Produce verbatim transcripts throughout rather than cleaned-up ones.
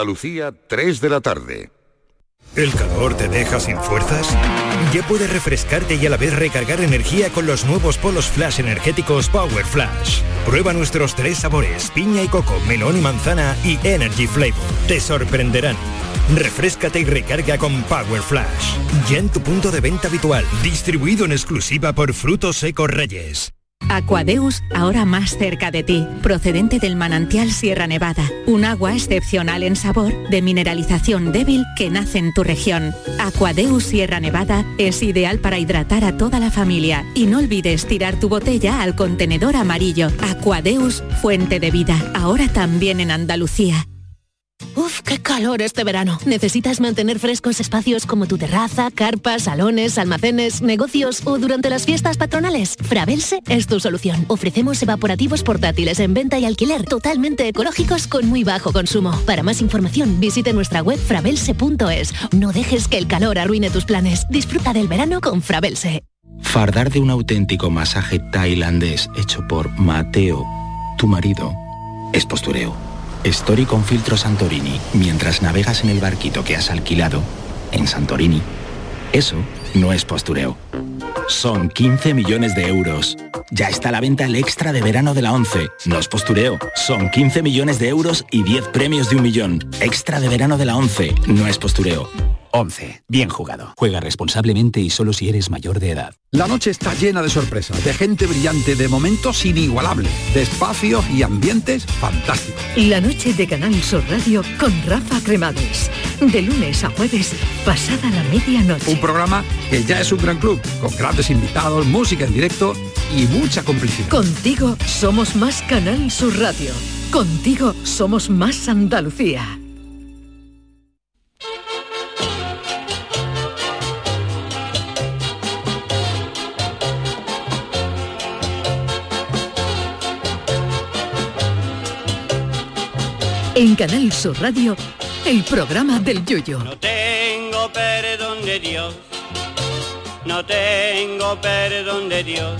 Andalucía, tres de la tarde. ¿El calor te deja sin fuerzas? Ya puedes refrescarte y a la vez recargar energía con los nuevos polos flash energéticos Power Flash. Prueba nuestros tres sabores, piña y coco, melón y manzana y Energy Flavor. Te sorprenderán. Refréscate y recarga con Power Flash. Ya en tu punto de venta habitual. Distribuido en exclusiva por Frutos Secos Reyes. Aquadeus, ahora más cerca de ti, procedente del manantial Sierra Nevada, un agua excepcional en sabor, de mineralización débil que nace en tu región. Aquadeus Sierra Nevada es ideal para hidratar a toda la familia y no olvides tirar tu botella al contenedor amarillo. Aquadeus, fuente de vida, ahora también en Andalucía. Uf, qué calor este verano. ¿Necesitas mantener frescos espacios como tu terraza, carpas, salones, almacenes, negocios o durante las fiestas patronales? Frabelse es tu solución. Ofrecemos evaporativos portátiles en venta y alquiler totalmente ecológicos con muy bajo consumo. Para más información, visite nuestra web frabelse punto es. No dejes que el calor arruine tus planes. Disfruta del verano con Frabelse. Fardar de un auténtico masaje tailandés hecho por Mateo, tu marido, es postureo. Story con filtro Santorini, mientras navegas en el barquito que has alquilado en Santorini. Eso no es postureo. Son quince millones de euros. Ya está a la venta el extra de verano de la ONCE. No es postureo. Son quince millones de euros y diez premios de un millón. Extra de verano de la ONCE. No es postureo. ONCE. Bien jugado. Juega responsablemente y solo si eres mayor de edad. La noche está llena de sorpresas, de gente brillante, de momentos inigualables, de espacios y ambientes fantásticos. La noche de Canal Sur Radio con Rafa Cremades. De lunes a jueves, pasada la medianoche. Un programa que ya es un gran club, con grandes invitados, música en directo y mucha complicidad. Contigo somos más Canal Sur Radio. Contigo somos más Andalucía. En Canal Sur Radio, el programa del Yoyo. No tengo perdón de Dios, no tengo perdón de Dios,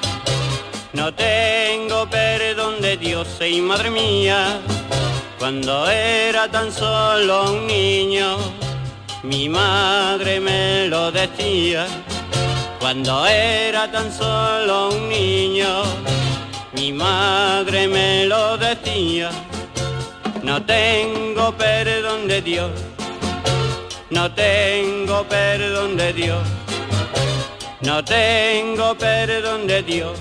no tengo perdón de Dios, y madre mía, cuando era tan solo un niño, mi madre me lo decía, cuando era tan solo un niño, mi madre me lo decía. No tengo perdón de Dios, no tengo perdón de Dios, no tengo perdón de Dios,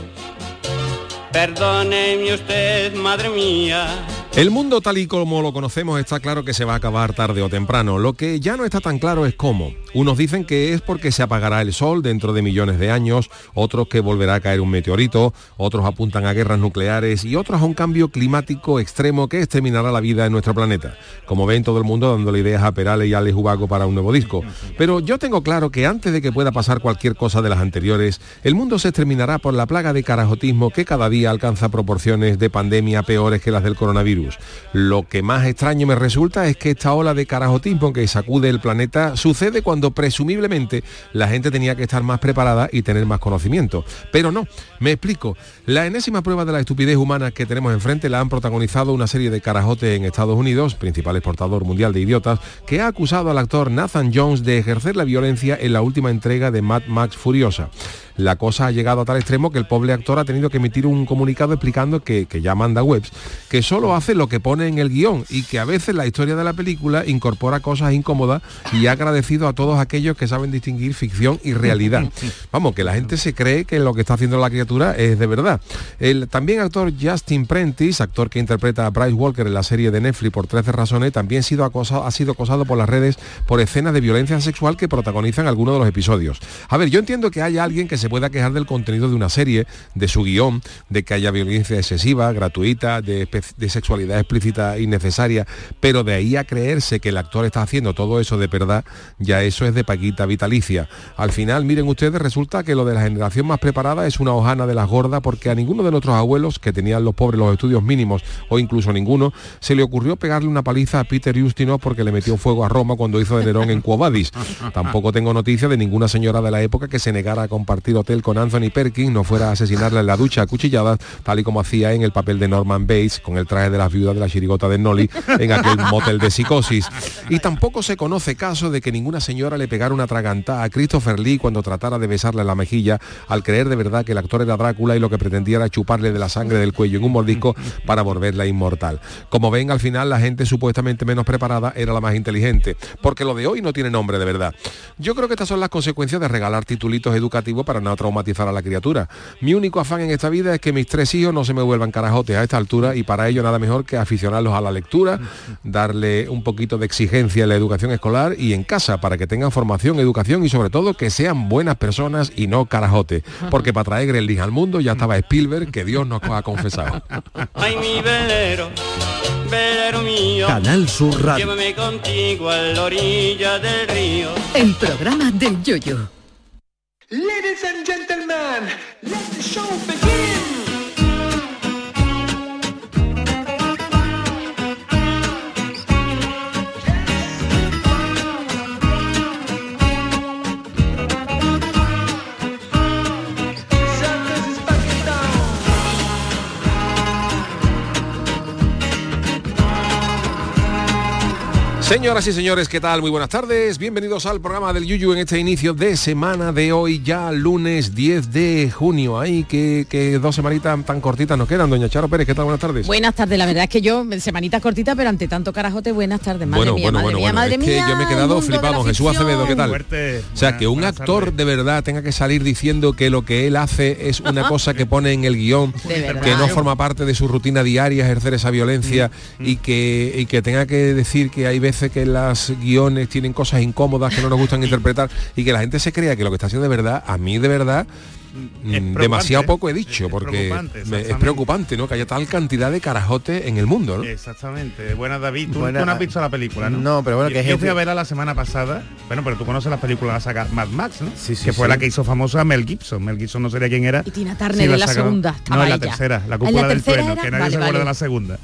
perdóneme usted, madre mía. El mundo tal y como lo conocemos está claro que se va a acabar tarde o temprano. Lo que ya no está tan claro es cómo. Unos dicen que es porque se apagará el sol dentro de millones de años, otros que volverá a caer un meteorito, otros apuntan a guerras nucleares y otros a un cambio climático extremo que exterminará la vida en nuestro planeta. Como ven, todo el mundo dándole ideas a Perales y a Alex Ubago para un nuevo disco. Pero yo tengo claro que antes de que pueda pasar cualquier cosa de las anteriores, el mundo se exterminará por la plaga de carajotismo que cada día alcanza proporciones de pandemia peores que las del coronavirus. Lo que más extraño me resulta es que esta ola de carajotismo que sacude el planeta sucede cuando presumiblemente la gente tenía que estar más preparada y tener más conocimiento. Pero no, me explico. La enésima prueba de la estupidez humana que tenemos enfrente la han protagonizado una serie de carajotes en Estados Unidos, principal exportador mundial de idiotas, que ha acusado al actor Nathan Jones de ejercer la violencia en la última entrega de Mad Max Furiosa. La cosa ha llegado a tal extremo que el pobre actor ha tenido que emitir un comunicado explicando que, que ya manda webs, que solo hace lo que pone en el guión y que a veces la historia de la película incorpora cosas incómodas, y ha agradecido a todos aquellos que saben distinguir ficción y realidad. Vamos, que la gente se cree que lo que está haciendo la criatura es de verdad. El también actor Justin Prentice, actor que interpreta a Bryce Walker en la serie de Netflix Por trece razones, también ha sido acosado, ha sido acosado por las redes por escenas de violencia sexual que protagonizan algunos de los episodios. A ver, yo entiendo que haya alguien que se pueda quejar del contenido de una serie, de su guión, de que haya violencia excesiva, gratuita, de, de sexualidad explícita innecesaria, pero de ahí a creerse que el actor está haciendo todo eso de verdad, ya eso es de paquita vitalicia. Al final, miren ustedes, resulta que lo de la generación más preparada es una hojana de las gordas, porque a ninguno de nuestros abuelos, que tenían los pobres los estudios mínimos o incluso ninguno, se le ocurrió pegarle una paliza a Peter Ustinov porque le metió fuego a Roma cuando hizo de Nerón en Quo Vadis. Tampoco tengo noticia de ninguna señora de la época que se negara a compartir hotel con Anthony Perkins no fuera a asesinarla en la ducha a cuchilladas, tal y como hacía en el papel de Norman Bates con el traje de las viudas de la chirigota de Nolly en aquel motel de Psicosis. Y tampoco se conoce caso de que ninguna señora le pegara una atragantada a Christopher Lee cuando tratara de besarle en la mejilla, al creer de verdad que el actor era Drácula y lo que pretendía era chuparle de la sangre del cuello en un mordisco para volverla inmortal. Como ven, al final la gente supuestamente menos preparada era la más inteligente, porque lo de hoy no tiene nombre de verdad. Yo creo que estas son las consecuencias de regalar titulitos educativos para no traumatizar a la criatura. Mi único afán en esta vida es que mis tres hijos no se me vuelvan carajotes a esta altura, y para ello nada mejor que aficionarlos a la lectura, darle un poquito de exigencia en la educación escolar y en casa para que tengan formación, educación y sobre todo que sean buenas personas y no carajotes, porque para traer Gremlins al mundo ya estaba Spielberg, que Dios nos ha confesado. Ay, mi velero, velero mío, Canal Sur Radio. Llévame contigo a la orilla del río. El programa del Yoyo. Ladies and gentlemen, let the show begin. Señoras y señores, ¿qué tal? Muy buenas tardes. Bienvenidos al programa del Yuyu en este inicio de semana de hoy, ya lunes diez de junio. Ay, que, que dos semanitas tan cortitas nos quedan. Doña Charo Pérez, ¿qué tal? Buenas tardes. Buenas tardes. La verdad es que yo, semanitas cortitas, pero ante tanto carajote, buenas tardes. Madre bueno, mía, bueno, madre bueno, mía, bueno. madre es mía, que yo me he quedado flipado. Jesús Acevedo, ¿qué tal? Fuerte. O sea, que un buenas actor tardes. de verdad tenga que salir diciendo que lo que él hace es una cosa que pone en el guión, que no forma parte de su rutina diaria ejercer esa violencia, mm, y que y que tenga que decir que hay veces que las guiones tienen cosas incómodas que no nos gustan interpretar, y que la gente se crea que lo que está haciendo de verdad, a mí de verdad demasiado poco he dicho, es porque preocupante, me, es preocupante, ¿no? Que haya tal cantidad de carajotes en el mundo, ¿no? Exactamente. Buenas, David. Tú, Buena, tú no has visto la película, ¿no? No, pero bueno, que yo, es yo gente... fui a verla la semana pasada. Bueno, pero tú conoces las películas de la saga Mad Max, ¿no? Sí, sí, que fue sí. la que hizo famosa Mel Gibson. Mel Gibson no sabía quién era. Y Tina Turner en la, saga... segunda. No, en la ella. tercera, la ¿En cúpula la del tercera trueno, era? que nadie Vale, se acuerda vale. de la segunda.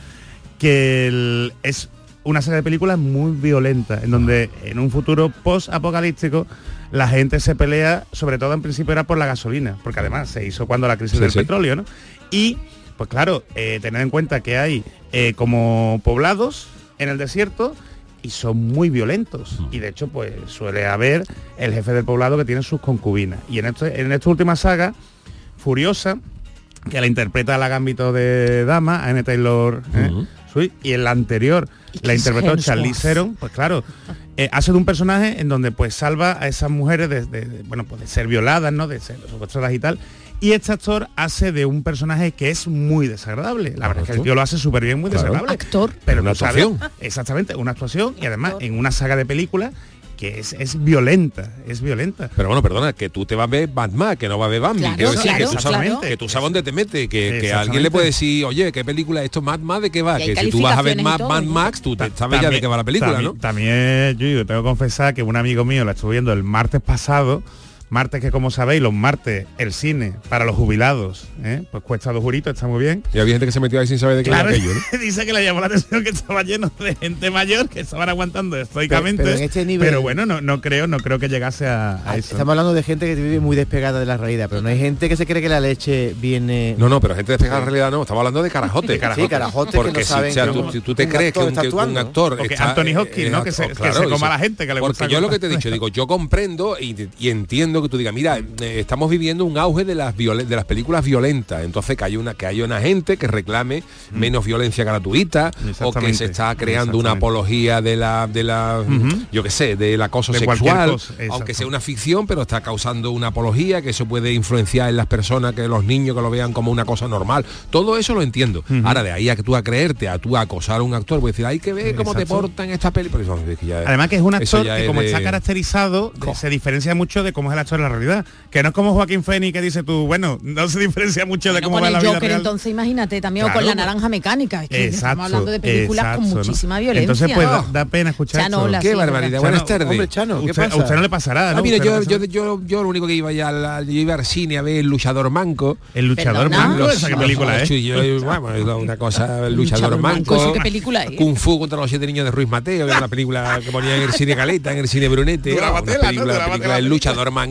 Que el... es una serie de películas muy violenta, en donde en un futuro post-apocalíptico la gente se pelea, sobre todo en principio era por la gasolina, porque además se hizo cuando la crisis Sí, del sí. petróleo, ¿no? Y, pues claro, eh, tened en cuenta que hay eh, como poblados en el desierto y son muy violentos. Y de hecho, pues suele haber el jefe del poblado que tiene sus concubinas. Y en, este, en esta última saga, Furiosa, que la interpreta la Gambito de Dama, Anya Taylor, ¿eh? Uh-huh. Sweet, y en la anterior la interpretó Charlize Theron, pues claro, eh, hace de un personaje en donde pues salva a esas mujeres de, de- de, bueno, pues de ser violadas, ¿no? De ser secuestradas y tal. Y este actor hace de un personaje que es muy desagradable. La verdad es que el tío lo hace súper bien, muy Claro. desagradable. Actor. Pero Una tú sabes- actuación. exactamente, una actuación y además en una saga de películas que es, es violenta, es violenta. Pero bueno, perdona, que tú te vas a ver Batman, que no va a ver Bambi. Claro, Quiero decir, claro, que tú sabes, claro. que tú sabes dónde te metes, que, que Exactamente. alguien le puede decir, oye, ¿qué película es esto? Mad Max, ¿de qué va? Y hay Que si tú vas a ver calificaciones y Mad, todo, Mad ¿no? Max, tú te, Ta- sabes ya de qué va la película, también, ¿no? También, yo, yo tengo que confesar que un amigo mío la estuvo viendo el martes pasado, martes que como sabéis, los martes el cine para los jubilados, ¿eh? Pues cuesta dos juritos, está muy bien. Y había gente que se metió ahí sin saber de qué Claro, era aquello, ¿no? dice que le llamó la atención que estaba lleno de gente mayor que estaban aguantando estoicamente. Pero- pero en este nivel- pero bueno, no, no creo, no creo que llegase a, a eso. Estamos hablando de gente que vive muy despegada de la realidad, pero no hay gente que se cree que la leche viene... No, no, pero gente despegada de la realidad no, estamos hablando de carajote. De carajote. Sí, carajote que Porque no si, saben o sea, que tú, un- si tú te un crees que actor un, está que un actuando. actor O que está, Anthony Hopkins, ¿no? Que se- que se coma a la gente, que le porque gusta yo lo comer. que te he dicho, digo, yo comprendo y, y entiendo que tú digas, mira, eh, estamos viviendo un auge de las violen- de las películas violentas, entonces que hay una que hay una gente que reclame menos violencia gratuita, o que Exactamente, se está creando una exactamente. apología de la de la Ujú. yo qué sé, del acoso De cualquier sexual, cosa, exacto. aunque sea una ficción, pero está causando una apología que eso puede influenciar en las personas, que los niños que lo vean como una cosa normal. Todo eso lo entiendo. Ujú. Ahora de ahí a que tú a creerte, a tú a acosar a un actor, pues decir, hay que ver cómo te Exacto. portan esta peli, pero eso es que ya- Además que es un eso actor ya que es como de- está caracterizado de- se diferencia mucho de cómo es el actor en la realidad. Que no es como Joaquín Phoenix que dice tú, bueno, no se diferencia mucho de Bueno, cómo con va el la vida Joker, real. entonces imagínate, también o Claro, con la pues- naranja mecánica. Es que Exacto, estamos hablando de películas exacto, con ¿no? muchísima violencia. Entonces pues da, Oh. da pena escuchar Chano, esto. hola, Qué sí, barbaridad. Chano. Buenas tardes. Hombre, Chano, ¿qué Usted- pasa? a usted no le pasará, ¿no? Ah, mira, Usted yo, no yo, pasa- yo, yo lo único que iba ya al, yo iba al cine a ver El luchador manco. El luchador ¿Perdona? manco, esa qué película es. Yo, yo, bueno, es una cosa, El luchador Luchador manco, manco. ¿eso qué película es? Kung Fu contra los siete niños de Ruiz Mateo, que era una película que ponía en el cine Caleta, en el cine Brunete. Duraba Una tela, ¿no? película, Duraba película tela. El luchador manco.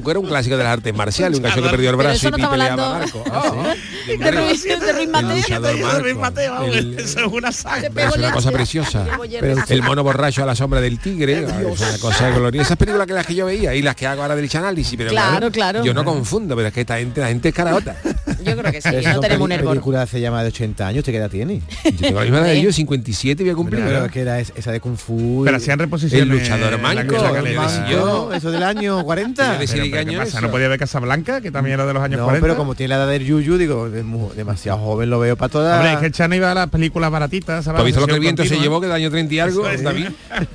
Manco era un clásico de las artes marciales, un gallo que perdió el Pero brazo eso y no está peleaba hablando- Marco. Ah, ¿sí? De Ruiz, de Ruiz Mateo. luchador De Ruiz Marco. Mateo, vamos, El- eso es una saga. Es una cosa preciosa. Pero El mono borracho a la sombra del tigre, es una cosa gloriosa. Esas películas que las que yo veía y las que hago ahora del análisis, pero Claro, claro. yo no confundo, pero es que esta gente, la gente es caraota. Yo creo que sí, Pero no son tenemos un peli- hervor. película hace ya más de ochenta años, ¿usted qué edad tiene? Yo tengo la misma edad de ellos, cincuenta y siete voy a cumplir. Pero ¿verdad? que era es- esa de Kung Fu. Pero hacían reposiciones. El luchador en la manco, Casa el Calera. manco. Yo, eso del año cuarenta. Debe ser Pero, ¿qué pero ¿qué año pasa? es ¿No eso? podía ver Casablanca, que también era de los años No, cuarenta? pero como tiene la edad del Yuyu, digo, es mu- demasiado joven, lo veo para todas. Hombre, es que el Chano iba a las películas baratitas. ¿sabes? ¿Has visto lo que el Sesión viento se continua. llevó, que del año treinta y algo, Eso es. David?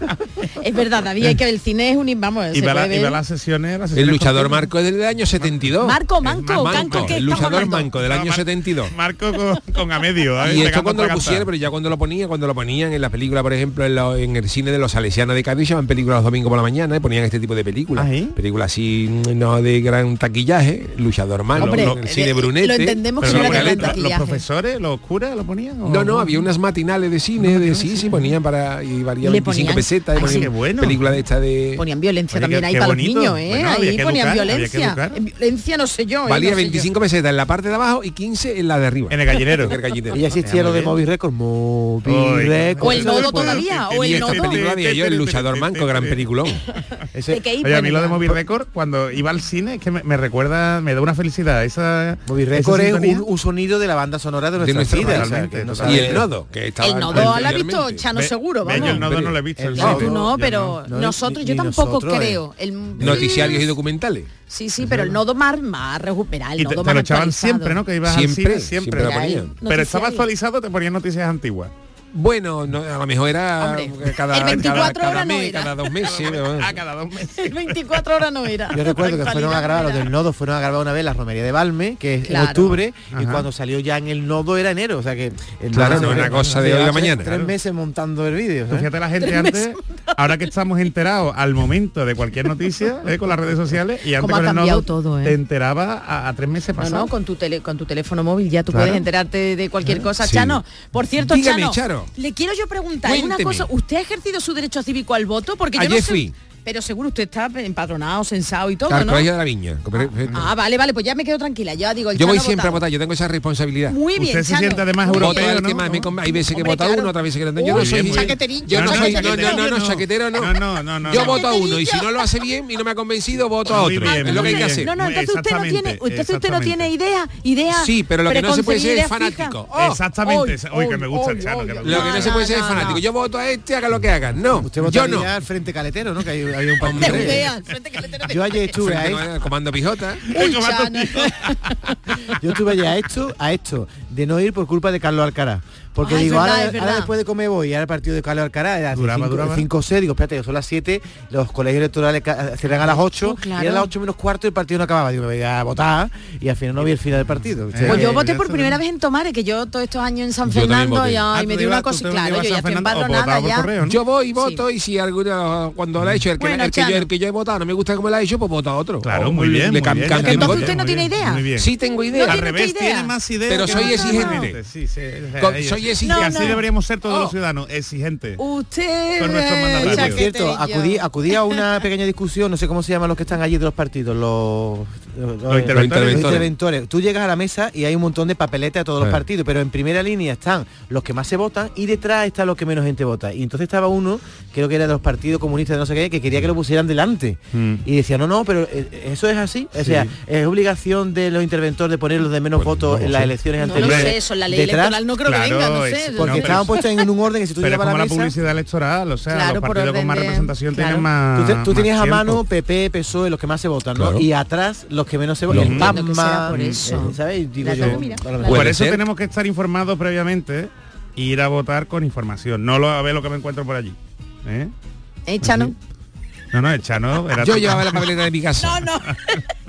Es verdad, David, es que el cine es un... Vamos, se Iba a la- puede iba a ver. las sesiones, las El sesiones luchador continuas. Marco es del año setenta y dos. Marco, Manco, Manco, Canco, ¿qué el estamos luchador hablando? Manco del No, año Mar- setenta y dos. Marco con, con a medio. ¿eh? Y esto Pegando cuando lo otra pusieron, cantada. pero ya cuando lo ponía, cuando lo ponían en la película, por ejemplo, en, lo- en el cine de los salesianos de Cádiz, llaman películas los domingos por la mañana, y ponían este tipo de películas. ¿Ah, sí? Películas así, mm, no de gran taquillaje, luchador Manco, Hombre, el cine eh, Brunete. lo entendemos Pero que no no lo era de ponían gran los taquillaje. profesores, los curas lo ponían. ¿o? No, no, había unas matinales de cine, de sí, sí, ponían para y valía Y le veinticinco ponían- pesetas, y Ay, ponían qué bueno. película de esta de Ponían violencia Oye, también qué- ahí qué para bonito. los niños, ¿eh? Bueno, había ahí que ponían educar, había que violencia. educar. En violencia no sé yo. ¿eh? valía No sé yo. veinticinco pesetas en la parte de abajo y quince en la de arriba. En el gallinero. En el gallinero. Y ya existía lo de Móvil Record. Móvil Uy, Record. O el Eso nodo después. todavía, o Y el esta nodo. película había yo, el luchador Manco, gran peliculón. Ese- ¿De qué Oye, a mí bueno, lo de ya. Movie Record, cuando iba al cine, es que me, me recuerda, me da una felicidad. Esa Móvil esa Record es sintonía. un, un sonido de la banda sonora de De nuestra nuestra vida. vida, o sea, totalmente, que no totalmente. Y sabe- el nodo, que estaba El nodo lo ha visto anteriormente. Chano Ve- seguro, ve, yo vamos. el nodo no lo he visto. El el nodo. No, tú cine. no, Yo pero no. nosotros, Ni- yo ni tampoco nosotros, eh. creo. El, Noticiarios y documentales. Sí, sí, pero el nodo más, más recuperado, el Y te, nodo te más lo echaban actualizado. siempre, ¿no? Que ibas Siempre, al cine, siempre siempre. lo Era el ponían. Pero estaba noticiario. actualizado, te ponían noticias antiguas. Bueno, no, a lo mejor era Hombre, cada, el veinticuatro cada, cada horas no mes, era. cada dos meses. pero- Ah, cada dos meses. El veinticuatro horas no era. Yo recuerdo que La fueron a actualidad grabar no los era. del Nodo, fueron a grabar una vez la romería de Balme, que es Claro. en octubre, y Ajá. cuando salió ya en el Nodo era enero, o sea que el Claro, Nodo no, se- una cosa de se hoy a lleva mañana. Tres Claro. meses montando el vídeo. Tú ¿sabes? fíjate la gente Tres antes, meses. ahora que estamos enterados al momento de cualquier noticia ¿eh? con las redes sociales, y antes Cómo ha con el cambiado nodo todo, ¿eh? te enteraba a, a tres meses No, pasados. no, con tu tele, con tu teléfono móvil ya tú Claro. puedes enterarte de cualquier cosa. Sí. Chano, por cierto, Dígame, Chano, Charo. le quiero yo preguntar una Cuénteme. cosa. ¿Usted ha ejercido su derecho cívico al voto? Porque yo Ayer no sé, fui. pero seguro usted está empadronado, censado y todo, Al ¿no? Colegio de la Viña. Ah, vale, vale, pues ya me quedo tranquila. Yo digo, el Yo voy Chano ha siempre a votado. votar, yo tengo esa responsabilidad. Muy bien, Usted se Chano. siente además Muy Voto europeo, al que ¿no? más me conv- hay veces que Hombre, vota claro. uno, otras veces que no. Yo Uy, no soy bien, chaqueterillo, yo no soy no, chaqueterillo. no, no, no, chaquetero no. No, no, no, no. Yo no. voto a uno y si no lo hace bien y no me ha convencido, voto a Muy otro. bien, Es lo que hay que muy hacer. No, no, entonces usted no tiene, Exactamente, entonces usted no tiene idea, idea. Sí, pero lo que no se puede ser es preconcebida, fanático. fija. Oh, Exactamente. hoy, Uy, que me gusta el hoy, Chano. hoy, que me hoy. Lo gusta. que no se No, puede ser no, es no, fanático. no. Yo voto a este, haga lo que hagan. No, Usted yo votaría no. al Frente Caletero, ¿no? Que hay- había un De partido. Udea, al frente caletero de Yo ayer estuve a Frente esto, con- Comando Pijota. Uy, Chano. yo estuve ayer a esto, a esto, de no ir por culpa de Carlos Alcaraz. Porque Ah, es digo, verdad, ahora, es verdad. ahora después de comer voy, ahora el partido de Carlos Alcaraz era Duraba, duraba. cinco o seis, digo, espérate, son las siete, los colegios electorales ca- cierran a las ocho, Oh, claro. y era las ocho menos cuarto y el partido no acababa. Digo, me voy a votar, y al final no vi el final del partido. O sea, Pues yo que- voté por eso primera no. vez en Tomare, que yo todos estos años en San Yo también Fernando voté. y, Ah, ay, tú me te dio ibas- una tú cosa, te claro, ibas yo a ya San estoy Fernando o empadronada votaba por ya. correo, ¿no? Yo voy y Sí. voto y si alguno cuando lo ha hecho el que, Bueno, el, que yo, Chano. el que yo he votado no me gusta como lo ha hecho, pues vota a otro. Claro, O muy bien, le muy cam- bien. cambio Porque mi entonces voto. usted no tiene idea. Muy bien. Sí tengo idea. No Al tiene revés, usted idea. tiene más ideas. Pero que soy nosotros. exigente. Sí, sí, Con- ahí. soy Y exigente. así No, no. deberíamos ser todos Oh. los ciudadanos, exigentes. Usted Con nuestros eh, mandatarios. Por cierto, chaqueterillo. acudí, acudí a una pequeña discusión, no sé cómo se llaman los que están allí de los partidos, los, los, los interventores. interventores. Tú llegas a la mesa y hay un montón de papeletas de todos los Sí. partidos, pero en primera línea están los que más se votan y detrás están los que menos gente vota. Y entonces estaba uno, creo que era de los partidos comunistas de no sé qué, que quería que lo pusieran delante. Mm. Y decía, no, no, pero eh, eso es así. O sea, es obligación de los interventores de poner los de menos Pues votos no en sé. las elecciones No lo anteriores. sé, eso en la ley Detrás, electoral no creo claro, que venga, no sé. es- porque No, pero estaban es- puestos en un orden que si tú Pero es llevas a como la la mesa... publicidad electoral, o sea, Claro, los por partidos con más orden de- representación claro. tienen más. Tú, te- tú más tenías a tiempo. mano P P, P S O E, los que más se votan, ¿no? Claro. Y atrás los que menos se votan. Lo El entiendo que será PAMMA, por eso. eh, ¿sabes? Digo Claro, yo. mira, a lo claro. mejor. Por Puede eso ser. tenemos que estar informados previamente e ir a votar con información. No lo, a ver lo que me encuentro por allí. ¿Eh? ¿Eh, Chano? No, no, el Chano era Yo llevaba la papeleta de mi casa. No, no.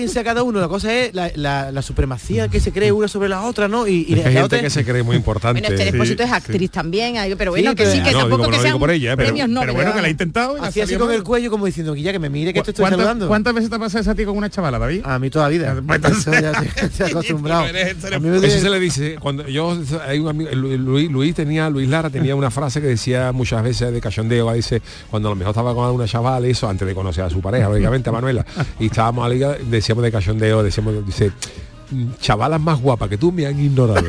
quien sea cada uno, la cosa es la, la, la supremacía que se cree una sobre la otra, ¿no? Y, y hay gente otra que se cree muy importante. Bueno, Esther Expósito es actriz sí. también, pero bueno, Sí, que pero- sí, que no, tampoco digo, que no sean digo por ella, pero- premios Nobel. Pero bueno, que la ha ¿verdad? intentado. y le ha Así así salido con el mal. cuello como diciendo, Guilla, que me mire, que te estoy ¿Cuántas- saludando. ¿Cuántas veces te ha pasado eso a ti con una chavala, David? A mí toda la vida. Pues entonces- Eso ya se, se ha acostumbrado. Tú eres el A mí me Eso duele- se le dice, cuando yo hay un amigo, Luis, Luis tenía, Luis Lara tenía una frase que decía muchas veces de cachondeo, dice, cuando a lo mejor estaba con una chaval, eso, antes de conocer a su pareja, lógicamente, a Manuela, y estábamos a la liga, decíamos de cachondeo, decíamos, dice, chavalas más guapas que tú me han ignorado.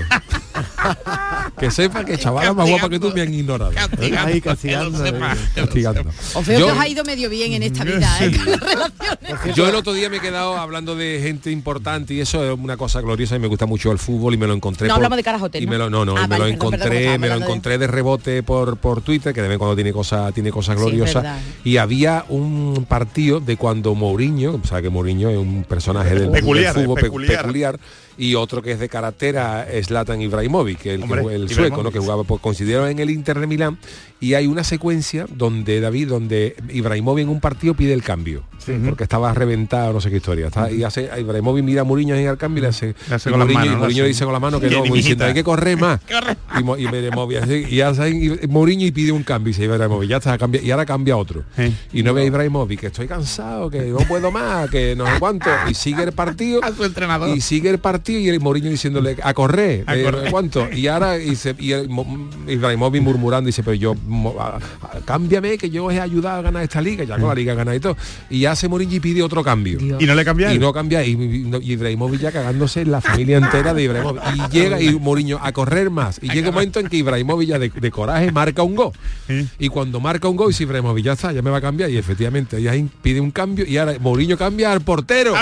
Que sepa que chavalas más guapas que tú me han ignorado. Castigando, Ay, castigando, eh, castigando. Os veo Yo- que os ha ido medio bien en esta vida, ¿eh? Con las relaciones. Yo el otro día me he quedado hablando de gente importante y eso es una cosa gloriosa y me gusta mucho el fútbol y me lo encontré. No por- hablamos de Carajote, y ¿no? me lo, no, no, Ah, y me vale, lo perdón, perdón, encontré, estábamos me lo hablando de- encontré de rebote por por Twitter, que de vez en cuando tiene cosas, tiene cosas Sí, gloriosas. verdad. Y había un partido de cuando Mourinho, o sea que Mourinho es un personaje del, Peculiar, del fútbol pe- peculiar. peculiar, y otro que es de carretera, Zlatan Ibrahimovic, que el, Hombre, que- el Ibrahimovic. sueco, ¿no? Que jugaba, pues coincidieron en el Inter de Milán, y hay una secuencia donde David, donde Ibrahimovic en un partido pide el cambio, Sí. porque estaba reventado, no sé qué historia. Está- y hace a Ibrahimovic mira a Mourinho ahí al cambio y le hace, Le hace y con las Mourinho, manos, y ¿no? Mourinho Así. dice con la mano que Bien, no, como mijita. diciendo hay que correr más. Y, Mo- y Ibrahimovic así, y hace y Mourinho y pide un cambio y dice Ibrahimovic, ya está, cambia, y ahora cambia otro. Y no ve a Ibrahimovic, que estoy cansado, que no puedo más, que no sé cuánto, y sigue el partido. A su entrenador. Y sigue el partido y el Mourinho diciéndole a correr, A eh, correr. no sé cuánto. Y ahora y, se, y el, Mo- Ibrahimovic murmurando dice, pero yo mo- a- a- cámbiame que yo os he ayudado a ganar esta liga, ya con la liga ganada y todo. Y hace Mourinho y pide otro cambio. Y no le cambia. Y no cambia, y, y, no- y Ibrahimovic ya cagándose en la familia entera de Ibrahimovic. Y llega y Mourinho a correr más. Y llega un momento en que Ibrahimovic ya de, de coraje marca un gol. Y cuando marca un gol dice Ibrahimovic, ya está, ya me va a cambiar. Y efectivamente, ya pide un cambio y ahora Mourinho cambia al portero.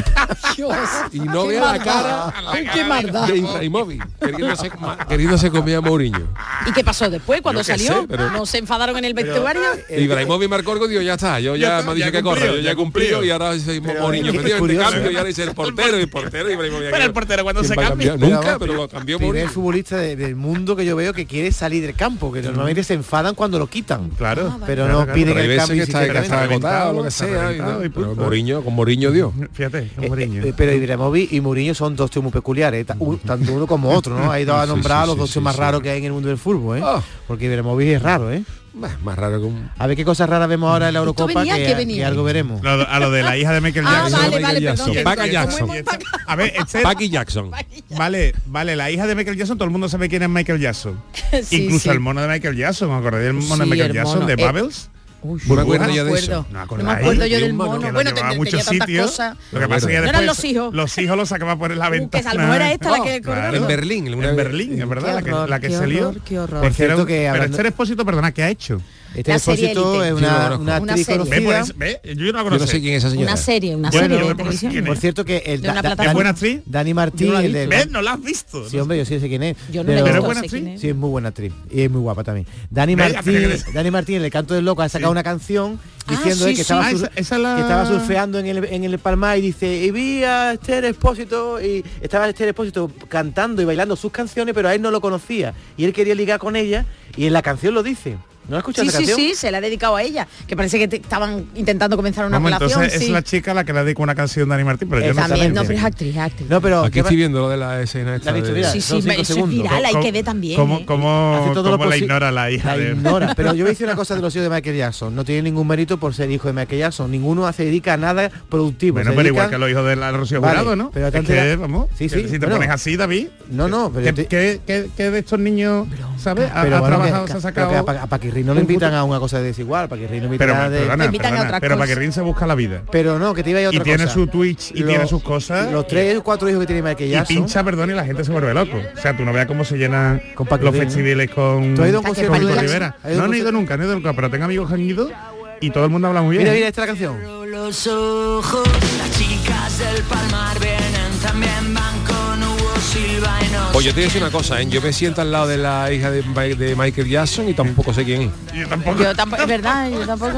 Y no Qué vea la maldad. cara Ay, qué maldad. de Ibrahimovic, queriéndose, queriéndose comer a Mourinho. ¿Y qué pasó después cuando Yo qué salió? sé, pero- ¿No se enfadaron en el vestuario? Ibrahimovic marcó el gol, digo, ya está, yo ya, Ya está, me ha dicho ya que corra, cumplió, yo ya ya he cumplido y ahora dice Mourinho, es que es efectivamente curioso, cambio ¿eh? y ahora dice el portero y el portero Ibrahimovic. Pero el portero cuando ¿Quién se va a cambia? cambiar? Nunca, vamos, pero lo cambió primer Mourinho. futbolista de- del mundo que yo veo que quiere salir del campo, que normalmente se enfadan cuando lo quitan. Claro. Pero Claro, no claro. piden Pero hay el veces cambio que está, que está insistentemente. agotado, lo que está sea, y reventado no, y pero punto. Mourinho, con Mourinho dio. Fíjate, con Eh, Mourinho. eh, pero Ibrahimovic y Mourinho son dos tíos muy peculiares, ta- un- tanto uno como otro, ¿no? Ha ido a Sí, nombrar sí, a los sí, dos sí, tíos más sí. raros que hay en el mundo del fútbol, ¿eh? Ah. Porque Ibrahimovic es raro, ¿eh? Bah, Más raro que un... A ver qué cosas raras vemos ahora en la Eurocopa, venía? que, ¿Qué venía? que algo veremos. Lo- a lo de la hija de Michael Ah, Jackson. vale, vale, Michael perdón. Jackson. que- Paca que- Jackson. que- que- A ver, este, Packy Jackson. vale, vale, la hija de Michael Jackson, todo el mundo sabe quién es Michael Jackson. Sí, Incluso sí. el mono de Michael Jackson, ¿me acordáis del mono Sí, de Michael el Jackson mono. de Eh, Bubbles? Uy, ¿No me no acuerdo me ya de acuerdo. eso? No No me acordáis. acuerdo yo Y del un mono mono. Que Bueno, lo llevaba a tenía muchos tantas sitios. cosas. Lo que pasa es que ¿No después eran los hijos? los hijos los sacaba por la Uh, ventana. que a lo mejor era esta la que Claro. colgaba. En Berlín. una En vez- Berlín, es verdad, Qué la que, horror, la que qué se lió. horror, qué horror. Porque Por cierto era un- que pero hablando- este Expósito, perdona, ¿qué ha hecho? Este La serie Expósito Élite. es Sí, lo una, conozco. una Una actriz serie. ¿Ve? conocida. Por eso- ve, Yo no la Yo no conozco. sé quién es esa señora. Una serie, una Bueno, serie de no, televisión. ¿quién Por cierto que el De una Da- Da- plataforma. ¿Es buena actriz? Dani Martín, Yo no la he el del- ¿Ves? ¿No la has visto? Sí, hombre, yo sí sé quién es. Yo no la he Pero- ¿Pero es visto, buena sé actriz? quién es. Sí, es muy buena actriz y es muy guapa también. Dani Ve, Martín, hace que- Dani Martín, el canto del loco, ha sacado Sí. una canción Ah, diciendo sí, eh, que, sí. estaba Ah, sur- esa- esa la- que estaba surfeando en el, en el Palmar y dice, y vi a Esther Expósito y estaba Esther Expósito cantando y bailando sus canciones, pero a él no lo conocía y él quería ligar con ella y en la canción lo dice. ¿No has escuchado Sí, esa sí, canción? sí, se la ha dedicado a ella. Que parece que te- estaban intentando comenzar una Vamos, relación. entonces sí. es la chica la que le dedica una canción de Dani Martín, pero yo no sé. También, no, pero es actriz, es actriz. No, pero Aquí ¿qué va- estoy viendo lo de la escena esta ¿La has visto? de- Mira, Sí, son sí, cinco eso es segundos. viral, hay ¿Cómo- que ver también. ¿Cómo, ¿eh? cómo, Hace todo lo cómo la posi- ignora la hija La de... ignora. Pero yo voy a decir una cosa de los hijos de Michael Jackson. No tiene ningún mérito por ser hijo de Michael Jackson. Ninguno se dedica a nada productivo. Bueno, Se pero igual dedican- que los hijos de la Rocío Vale, Jurado, ¿no? pero Es tanto que, era- vamos, Sí, que sí, si te bueno. pones así, David... No, no, pero ¿Qué, te- qué- qué- qué de estos niños, ¿sabes? Ha, Pero ha bueno, que- trabajado, se ha pero sacado... que a, Pa- a Paquirrín no lo un invitan puto- a una cosa desigual. Paquirrín lo invitan Pero, a de... perdona, Te invitan a perdona, otras pero cosas. Paquirrín se busca la vida. Pero no, que te iba a ir a Y otra tiene cosa. su Twitch y Lo- tiene sus cosas. Los tres o cuatro hijos que tiene Michael Y Jackson. pincha, perdón, y la gente se vuelve loco. O sea, tú no veas cómo se llenan Con Paquirrín, los ¿no? festivales con, ¿Tú has ido a un con concierto Kiko de Rivera. ¿Has ido a un No, no he ido concierto? nunca, no he ido nunca, pero tengo amigos que han ido y todo el mundo habla muy bien. Mira, mira esta es la canción. Los ojos, las chicas del Palmar vienen, también van con Hugo Silva y no Pues yo te voy a decir una cosa, ¿eh? Yo me siento al lado de la hija de, de Michael Jackson y tampoco sé quién es. Yo tampoco. Yo tampoco, es verdad, yo tampoco.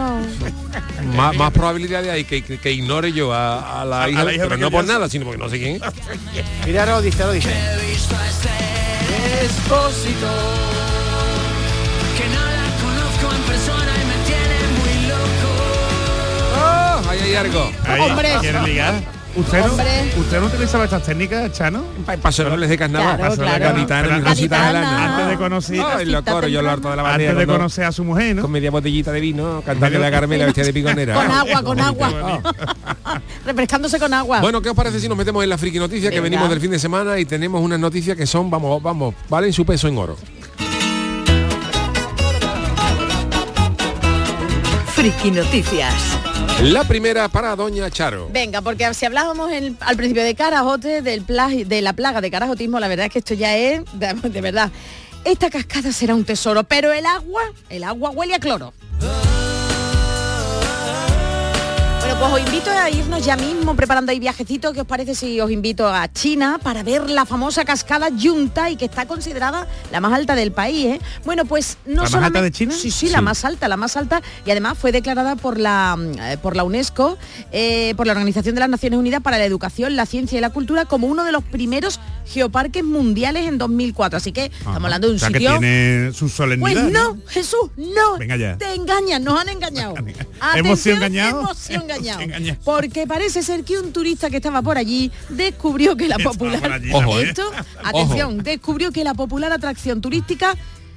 Más, más probabilidades hay que, que, que ignore yo a, a la A- a hija, la hija de pero no Michael por Jackson. nada, sino porque no sé quién es. Mira, ahora lo dice, ahora lo dice. he visto a este Expósito, que no la conozco en persona y me tiene muy loco. ¡Oh! Ahí hay algo. Ahí, Hombre. ¿quiere ligar? ¿Usted no, Hombre. ¿Usted no utilizaba estas técnicas, Chano? Pasoles de carnaval. Claro, Pasoles de claro. gaditana, Pero mi Rosita gaditana. Gelana. Antes de conocer, Ay, lo coro, yo lo harto de la bandera. antes de cuando- conocer a su mujer, ¿no? Con media botellita de vino, cantando la Carmela vestida de piconera. Con agua, con agua. refrescándose con agua. Bueno, ¿qué os parece si nos metemos en la friki noticia? Que venimos del fin de semana y tenemos unas noticias que son, vamos, vamos, valen su peso en oro. Friki Noticias. La primera para Doña Charo. Venga, porque si hablábamos en- al principio de carajote, del plagi- de la plaga de carajotismo, la verdad es que esto ya es, de, de verdad, esta cascada será un tesoro, pero el agua, el agua huele a cloro. Bueno, pues os invito a irnos ya mismo preparando ahí viajecitos. ¿Qué os parece si os invito a China para ver la famosa cascada Yuntai, que está considerada la más alta del país, ¿eh? Bueno, pues no ¿La más solamente... alta de China? Sí, sí, la Sí. más alta, la más alta, y además fue declarada por la, eh, por la UNESCO, eh, por la Organización de las Naciones Unidas para la Educación, la Ciencia y la Cultura, como uno de los primeros geoparques mundiales en dos mil cuatro. Así que estamos hablando de un o sea, sitio... que tiene su solemnidad. Pues no, Jesús, no. Venga ya. Te engañan, nos han engañado. ¿Hemos sido Atención, engañados? hemos sido engañados. engañados. Porque parece ser que un turista que estaba por allí descubrió que la Estaba popular... por allí, Ojo, ¿eh? Esto, atención, descubrió que la popular atracción turística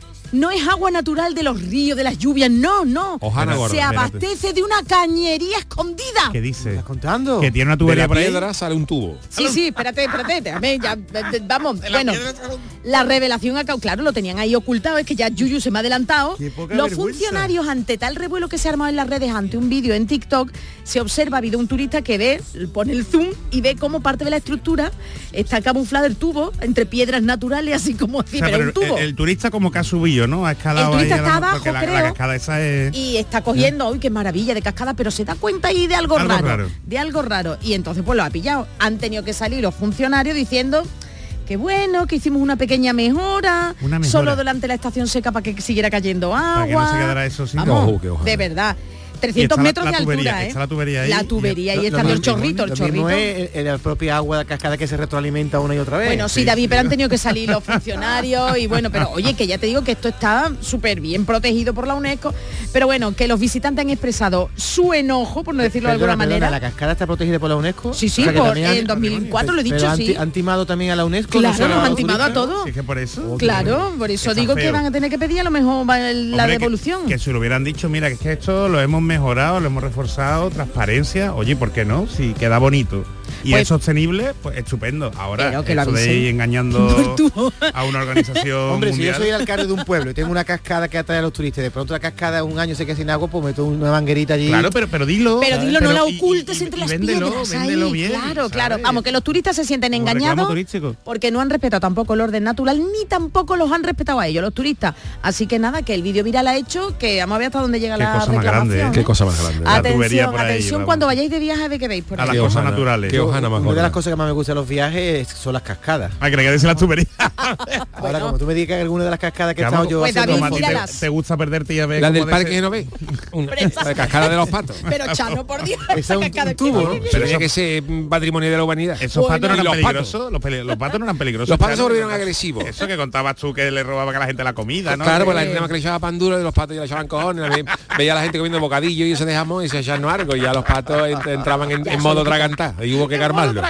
no es agua natural de los ríos, de las lluvias, no, no. Ojana gorda, Se espérate. abastece de una cañería escondida. ¿Qué dice? ¿Estás contando? Que tiene una De tubería la por ahí. piedra sale un tubo. Sí, sí, espérate, espérate, déjame, ya, de- de- vamos, bueno, la revelación acá, claro, lo tenían ahí ocultado, es que ya Yuyu se me ha adelantado. poca Los vergüenza. funcionarios, ante tal revuelo que se ha armado en las redes, ante un vídeo en TikTok, se observa, ha habido un turista que ve, pone el zoom y ve cómo parte de la estructura está camuflado el tubo entre piedras naturales, así como así, O sea, pero un pero tubo. el, el turista como que ha subido, ¿no? Ha escalado El turista ahí a la- está abajo, porque la, la creo. cascada esa es... Y está cogiendo, uy, qué maravilla de cascada, pero se da cuenta ahí de algo, Algo raro, raro. de algo raro. Y entonces pues lo ha pillado. Han tenido que salir los funcionarios diciendo que bueno, que hicimos una pequeña mejora, Una mejora. solo delante de la estación seca para que siguiera cayendo agua. Para que no se quedara eso sin Vamos, Ojo, que ojalá. de verdad. Y trescientos está la- metros la de tubería, altura, ¿eh? está la tubería ahí La y- tubería Lo- ahí lo está el mismo- chorrito, el lo mismo chorrito. es en la propia agua de cascada que se retroalimenta una y otra vez. Bueno, sí, David, pero han tenido que salir los funcionarios y bueno, pero oye, que ya te digo que esto está súper bien protegido por la UNESCO, pero bueno, que los visitantes han expresado su enojo, por no decirlo de Perdona, alguna perdona, manera. ¿la cascada está protegida por la UNESCO? Sí, sí, O sea, que por también han- en dos mil cuatro lo he pero dicho, han, sí. ti- han timado también a la UNESCO. Claro, no solo nos a han los timado a turistas. todos. Sí, que por eso. Claro, por eso Está digo que feo. van a tener que pedir a lo mejor va el- la Hombre, que- devolución. Que, si lo hubieran dicho, mira, que es que esto lo hemos mejorado, lo hemos reforzado, transparencia, oye, ¿por qué no? Si queda bonito y Pues- es sostenible, pues estupendo. Ahora, Pero que lo eso de avisen. ir engañando a una organización Hombre, si yo mundial. soy el alcalde de un pueblo y tengo una cascada que atrae a los turistas y de pronto la cascada un año se queda sin agua, pues meto una manguerita allí. Claro, pero, pero dilo. Pero ¿sabes? dilo, no la y- ocultes y- entre y las véndelo, piedras. véndelo ahí, bien, claro, ¿sabes? claro. Vamos, que los turistas se sienten Como reclamo engañados turístico. porque no han respetado tampoco el orden natural, ni tampoco los han respetado a ellos, los turistas. Así que nada, que el vídeo viral ha hecho que vamos a ver hasta dónde llega Qué la cosa más reclamación. grande, ¿eh? ¿eh? Qué cosa más grande. La tubería Atención, por ahí, atención vamos. cuando vayáis de viaje a ver qué veis por A ahí. las Qué cosas ojana, naturales. qué ojana más Una de gorda. las cosas que más me gusta de los viajes es- son las cascadas. Ah, que le quedes en la tubería. Ahora, como tú me digas que alguna de las cascadas que he Vamos, estado yo Pues, haciendo David, Toma, a ti míralas. te, te gusta perderte y a ver La cómo del de parque ese- Genové. Una, la cascada de los patos. Pero Chano, por Dios, Ese es un- cascada un tubo, que- ¿no? Pero Pero tiene eso- que ser patrimonio de la humanidad. Esos Bueno. patos no ¿Y eran los peligrosos. Los, peli- los patos no eran peligrosos. Los patos se Chano. volvieron agresivos. Eso que contabas tú que le robaban a la gente la comida, ¿no? Claro, pues la Que- gente que le echaba pan duro de los patos y le echaban cojones. Ve- Veía a la gente comiendo bocadillo y eso de jamón y se echaban algo y ya los patos ent- entraban en, en modo tragantar y hubo que calmarlo.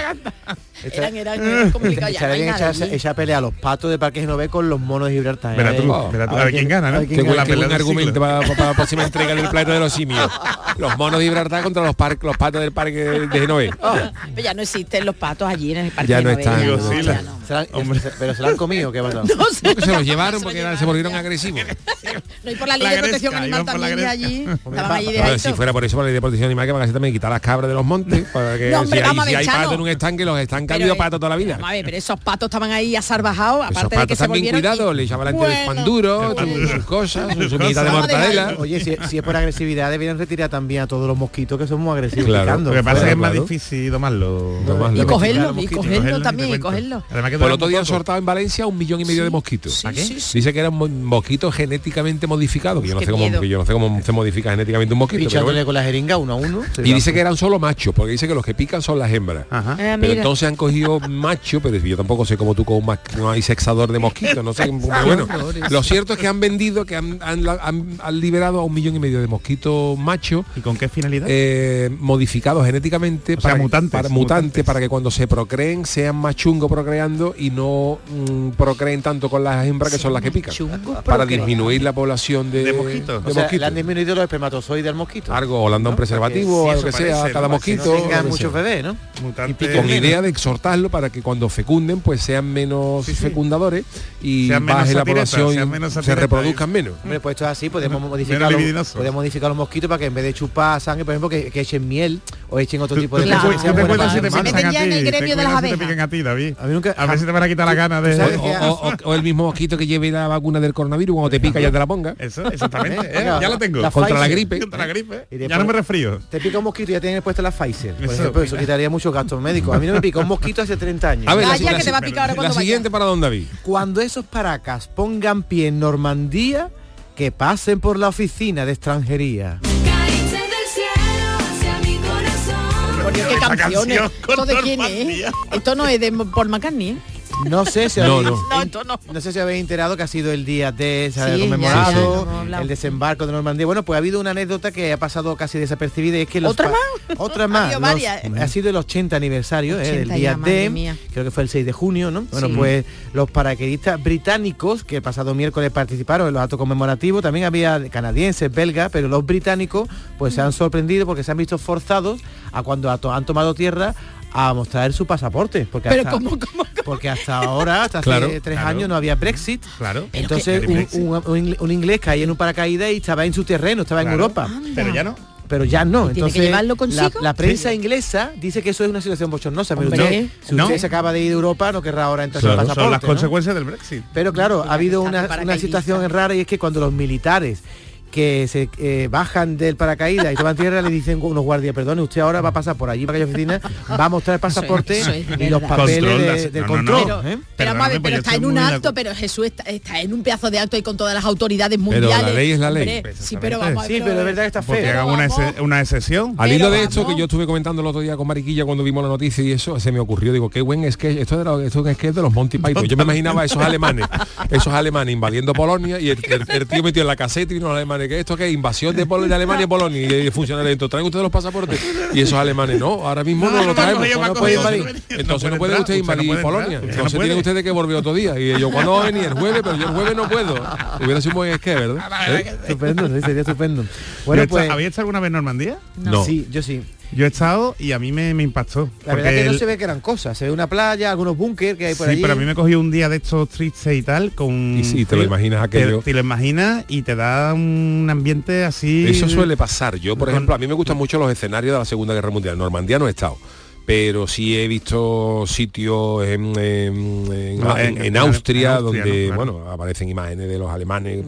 Eran, eran, eran complicados, ya no Echaré hay bien nada echarse- allí. echar a pelea a los patos de Parque Genové con los monos de Gibraltar. Verá ¿eh? tú, A verá tú, ver a ver quién gana, ¿no? a ver quién Qué gana. buen, qué buen pelea del argumento siglo. para, para la próxima entrega del plato de los simios. Los monos de Gibraltar contra los, par- los patos del parque de, de Genové. Pero ya no existen los patos allí en el parque. Ya no de Genové, están, ya no no, están. ya no. Se la- se- pero se la han comido, ¿qué pasa? No sé. No, que se los llevaron Se porque lo eran- se volvieron agresivos. No, y por la ley La de protección gresca, animal iban por la también de gresca. allí. Estaban pa- allí pa- Pero dejaditos. si fuera por eso, por la ley de protección animal, que van a hacer también quitar las cabras de los montes. Para que No, hombre, si hay, vamos a si ver, hay Chano. patos en un estanque, los estanques han Pero, habido eh, patos toda la vida. Vamos a ver, pero esos patos estaban ahí asarbajados, Esos aparte de que patos se están bien volvieron... cuidados, y- le echaban antes el pan Bueno, duro, bueno. sus cosas, su Sus mitad de cosas. mortadela. Oye, si, si es por agresividad, deberían retirar también a todos los mosquitos que son muy agresivos. Claro. picando. Lo que pasa es que es más Claro. difícil domarlo. Tomarlo. Y Domesticar cogerlo, los y mosquitos. cogerlo Cogerlo, también, y te cuento. cogerlo. Además que Por el duran otro día han poco. sortado en Valencia un millón y medio de mosquitos. Sí, ¿A qué? sí, sí. Dice que eran mo- mosquitos genéticamente modificados. Que yo no Qué sé cómo, miedo. que yo no sé cómo se modifica genéticamente un mosquito. pero Pinchándole bueno. con la jeringa uno a uno. se Y va- dice que eran solo machos, porque dice que los que pican son las hembras. Ajá. Ah, Pero mira. entonces han cogido macho, pero yo tampoco sé cómo tú con un ma- no hay sexador de mosquitos, no sé. Pero bueno, lo cierto es que han vendido, que han, han- han- han liberado a un millón y medio de mosquitos machos ¿Y con qué finalidad? eh, modificados genéticamente O sea, para, que- mutantes, para, mutantes, mutantes. para que cuando se procreen sean más chungos procreando y no mm, procreen tanto con las hembras que son las que pican. Chungo Para procreando. disminuir la población elevación de, de mosquitos. de O sea, mosquitos. le han disminuido los espermatozoides al mosquito. Algo, o le han dado un preservativo, Sí, o eso lo que sea, parece, cada ¿no? mosquito. No tengan lo que muchos sea. bebés, ¿no? Mutante Con menos. idea de exhortarlo para que cuando fecunden pues sean menos Sí, sí. fecundadores y Sean menos baje la satiretas, población sean y menos se satiretas. reproduzcan menos. Hombre, pues esto es así, podemos Menos modificar, los, libidinosos. podemos modificar los mosquitos para que en vez de chupar sangre, por ejemplo, que, que echen miel o echen otro tipo de Claro. cosas que sean Te buenas cuidas para si te los Se pican humanos. meten a ya en el ti, gremio te de las cuidas si te abejas. pican a ti, David. A mí nunca- A ver si te van a quitar la gana de... ¿Sabes O, qué? o- o- o el mismo mosquito que lleve la vacuna del coronavirus, cuando te pica ya te la ponga. Eso, exactamente. ¿Eh? ¿eh? Ya lo tengo. La Contra la Pfizer. gripe. Contra la gripe. Y Ya después- no me resfrío. Te pica un mosquito y ya tienes puesta la Pfizer. Por Eso, ejemplo, eso mira. quitaría muchos gastos médicos. A mí no me pica un mosquito hace treinta años. A ver, la, Calla, la- que te va a picar ahora la cuando vaya. siguiente para don David. Cuando esos paracas pongan pie en Normandía, que pasen por la oficina de extranjería. Porque qué Esa canciones. canción con ¿Esto de quién Normandía. es? Esto no es de Paul McCartney, ¿eh? No sé si No, habéis, no. No, esto no. no sé si habéis enterado que ha sido el día de se ha Sí, conmemorado ya, ya, lo hemos hablado. el desembarco de Normandía. Bueno, pues ha habido una anécdota que ha pasado casi desapercibida y es que los ¿Otra pa- más? otra Ha más. habido Los- varias, ¿eh? ha sido el ochenta aniversario eh, del ochenta día ya, madre D, mía. creo que fue el seis de junio, ¿no? Bueno, Sí. pues los paracaidistas británicos que el pasado miércoles participaron en los actos conmemorativos, también había canadienses, belgas, pero los británicos pues se han sorprendido porque se han visto forzados a cuando ha to- han tomado tierra a mostrar su pasaporte, porque Pero hasta, ¿cómo, cómo, cómo? porque hasta ahora, hasta Claro, hace tres claro. años no había Brexit. Claro. Entonces que- un, Brexit. un- un ingle- un inglés caía en un paracaídas y estaba en su terreno, estaba en Claro. Europa. Pero ya no. Pero ya no. ¿Y tiene Entonces que llevarlo la, consigo? la prensa inglesa dice que eso es una situación bochornosa. Pero Hombre. usted, si No. usted se acaba de ir de Europa, no querrá ahora entrar Claro, al Son pasaporte. las ¿no? consecuencias del Brexit. Pero claro, Mira ha habido que está una, de una paracaidista. situación rara y es que cuando los militares que se eh, bajan del paracaídas y toman tierra le dicen unos guardias, perdone, usted ahora va a pasar por allí para aquella oficina, va a mostrar el pasaporte Eso es- eso es y los verdad. papeles Control, de- las- del no, no, control. no. ¿eh? Pero, Perdóname, vamos a ver, pues pero yo está estoy en un muy de acto, acuerdo. pero Jesús está, está en un pedazo de acto y con todas las autoridades Pero mundiales. la ley es la ley. Hombre, sí, pero vamos a Sí, ver, pero es verdad que está Porque feo. hagan una, vamos. ex- una excepción. Al hilo Pero de esto vamos. que yo estuve comentando el otro día con Mariquilla cuando vimos la noticia y eso, se me ocurrió, digo, qué buen sketch, esto de los, esto es sketch de los Monty Python. Yo me imaginaba esos alemanes, esos alemanes invadiendo Polonia y el, el- el tío metido en la caseta y los alemanes, ¿qué esto qué es? Invasión de, Pol- de Alemania y Polonia y el funcionario dentro, ¿traen ustedes los pasaportes? Y esos alemanes, no, ahora mismo no, No, lo no, traemos. no, yo me No acuerdo, puede yo me invadir. acuerdo. Entonces No no puede puede entrar, usted usted no invadir puede Polonia. entrar, usted no Entonces puede. tienen ustedes que volver otro día. Y yo, ¿cuándo va a venir? El jueves, pero yo el jueves no puedo. Hubiera sido un buen sketch, ¿verdad? ¿Eh? Estupendo, sí, sería estupendo. Yo Bueno, he pues estado- ¿Habéis estado alguna vez en Normandía? No. sí, yo sí. Yo he estado y a mí me, me impactó. La verdad porque que no el- se ve que eran cosas, se ve una playa, algunos búnker que hay por sí, allí. pero a mí me cogió un día de estos tristes y tal con Y sí, te lo imaginas te, aquello. te lo imaginas y te da un ambiente así. Eso suele pasar. Yo, por Con- ejemplo, a mí me gustan mucho los escenarios de la Segunda Guerra Mundial. Normandía no he estado, pero sí he visto sitios en, en- en- Ah, en- en- en en- Austria, en Austria, donde ¿no? Claro. bueno, aparecen imágenes de los alemanes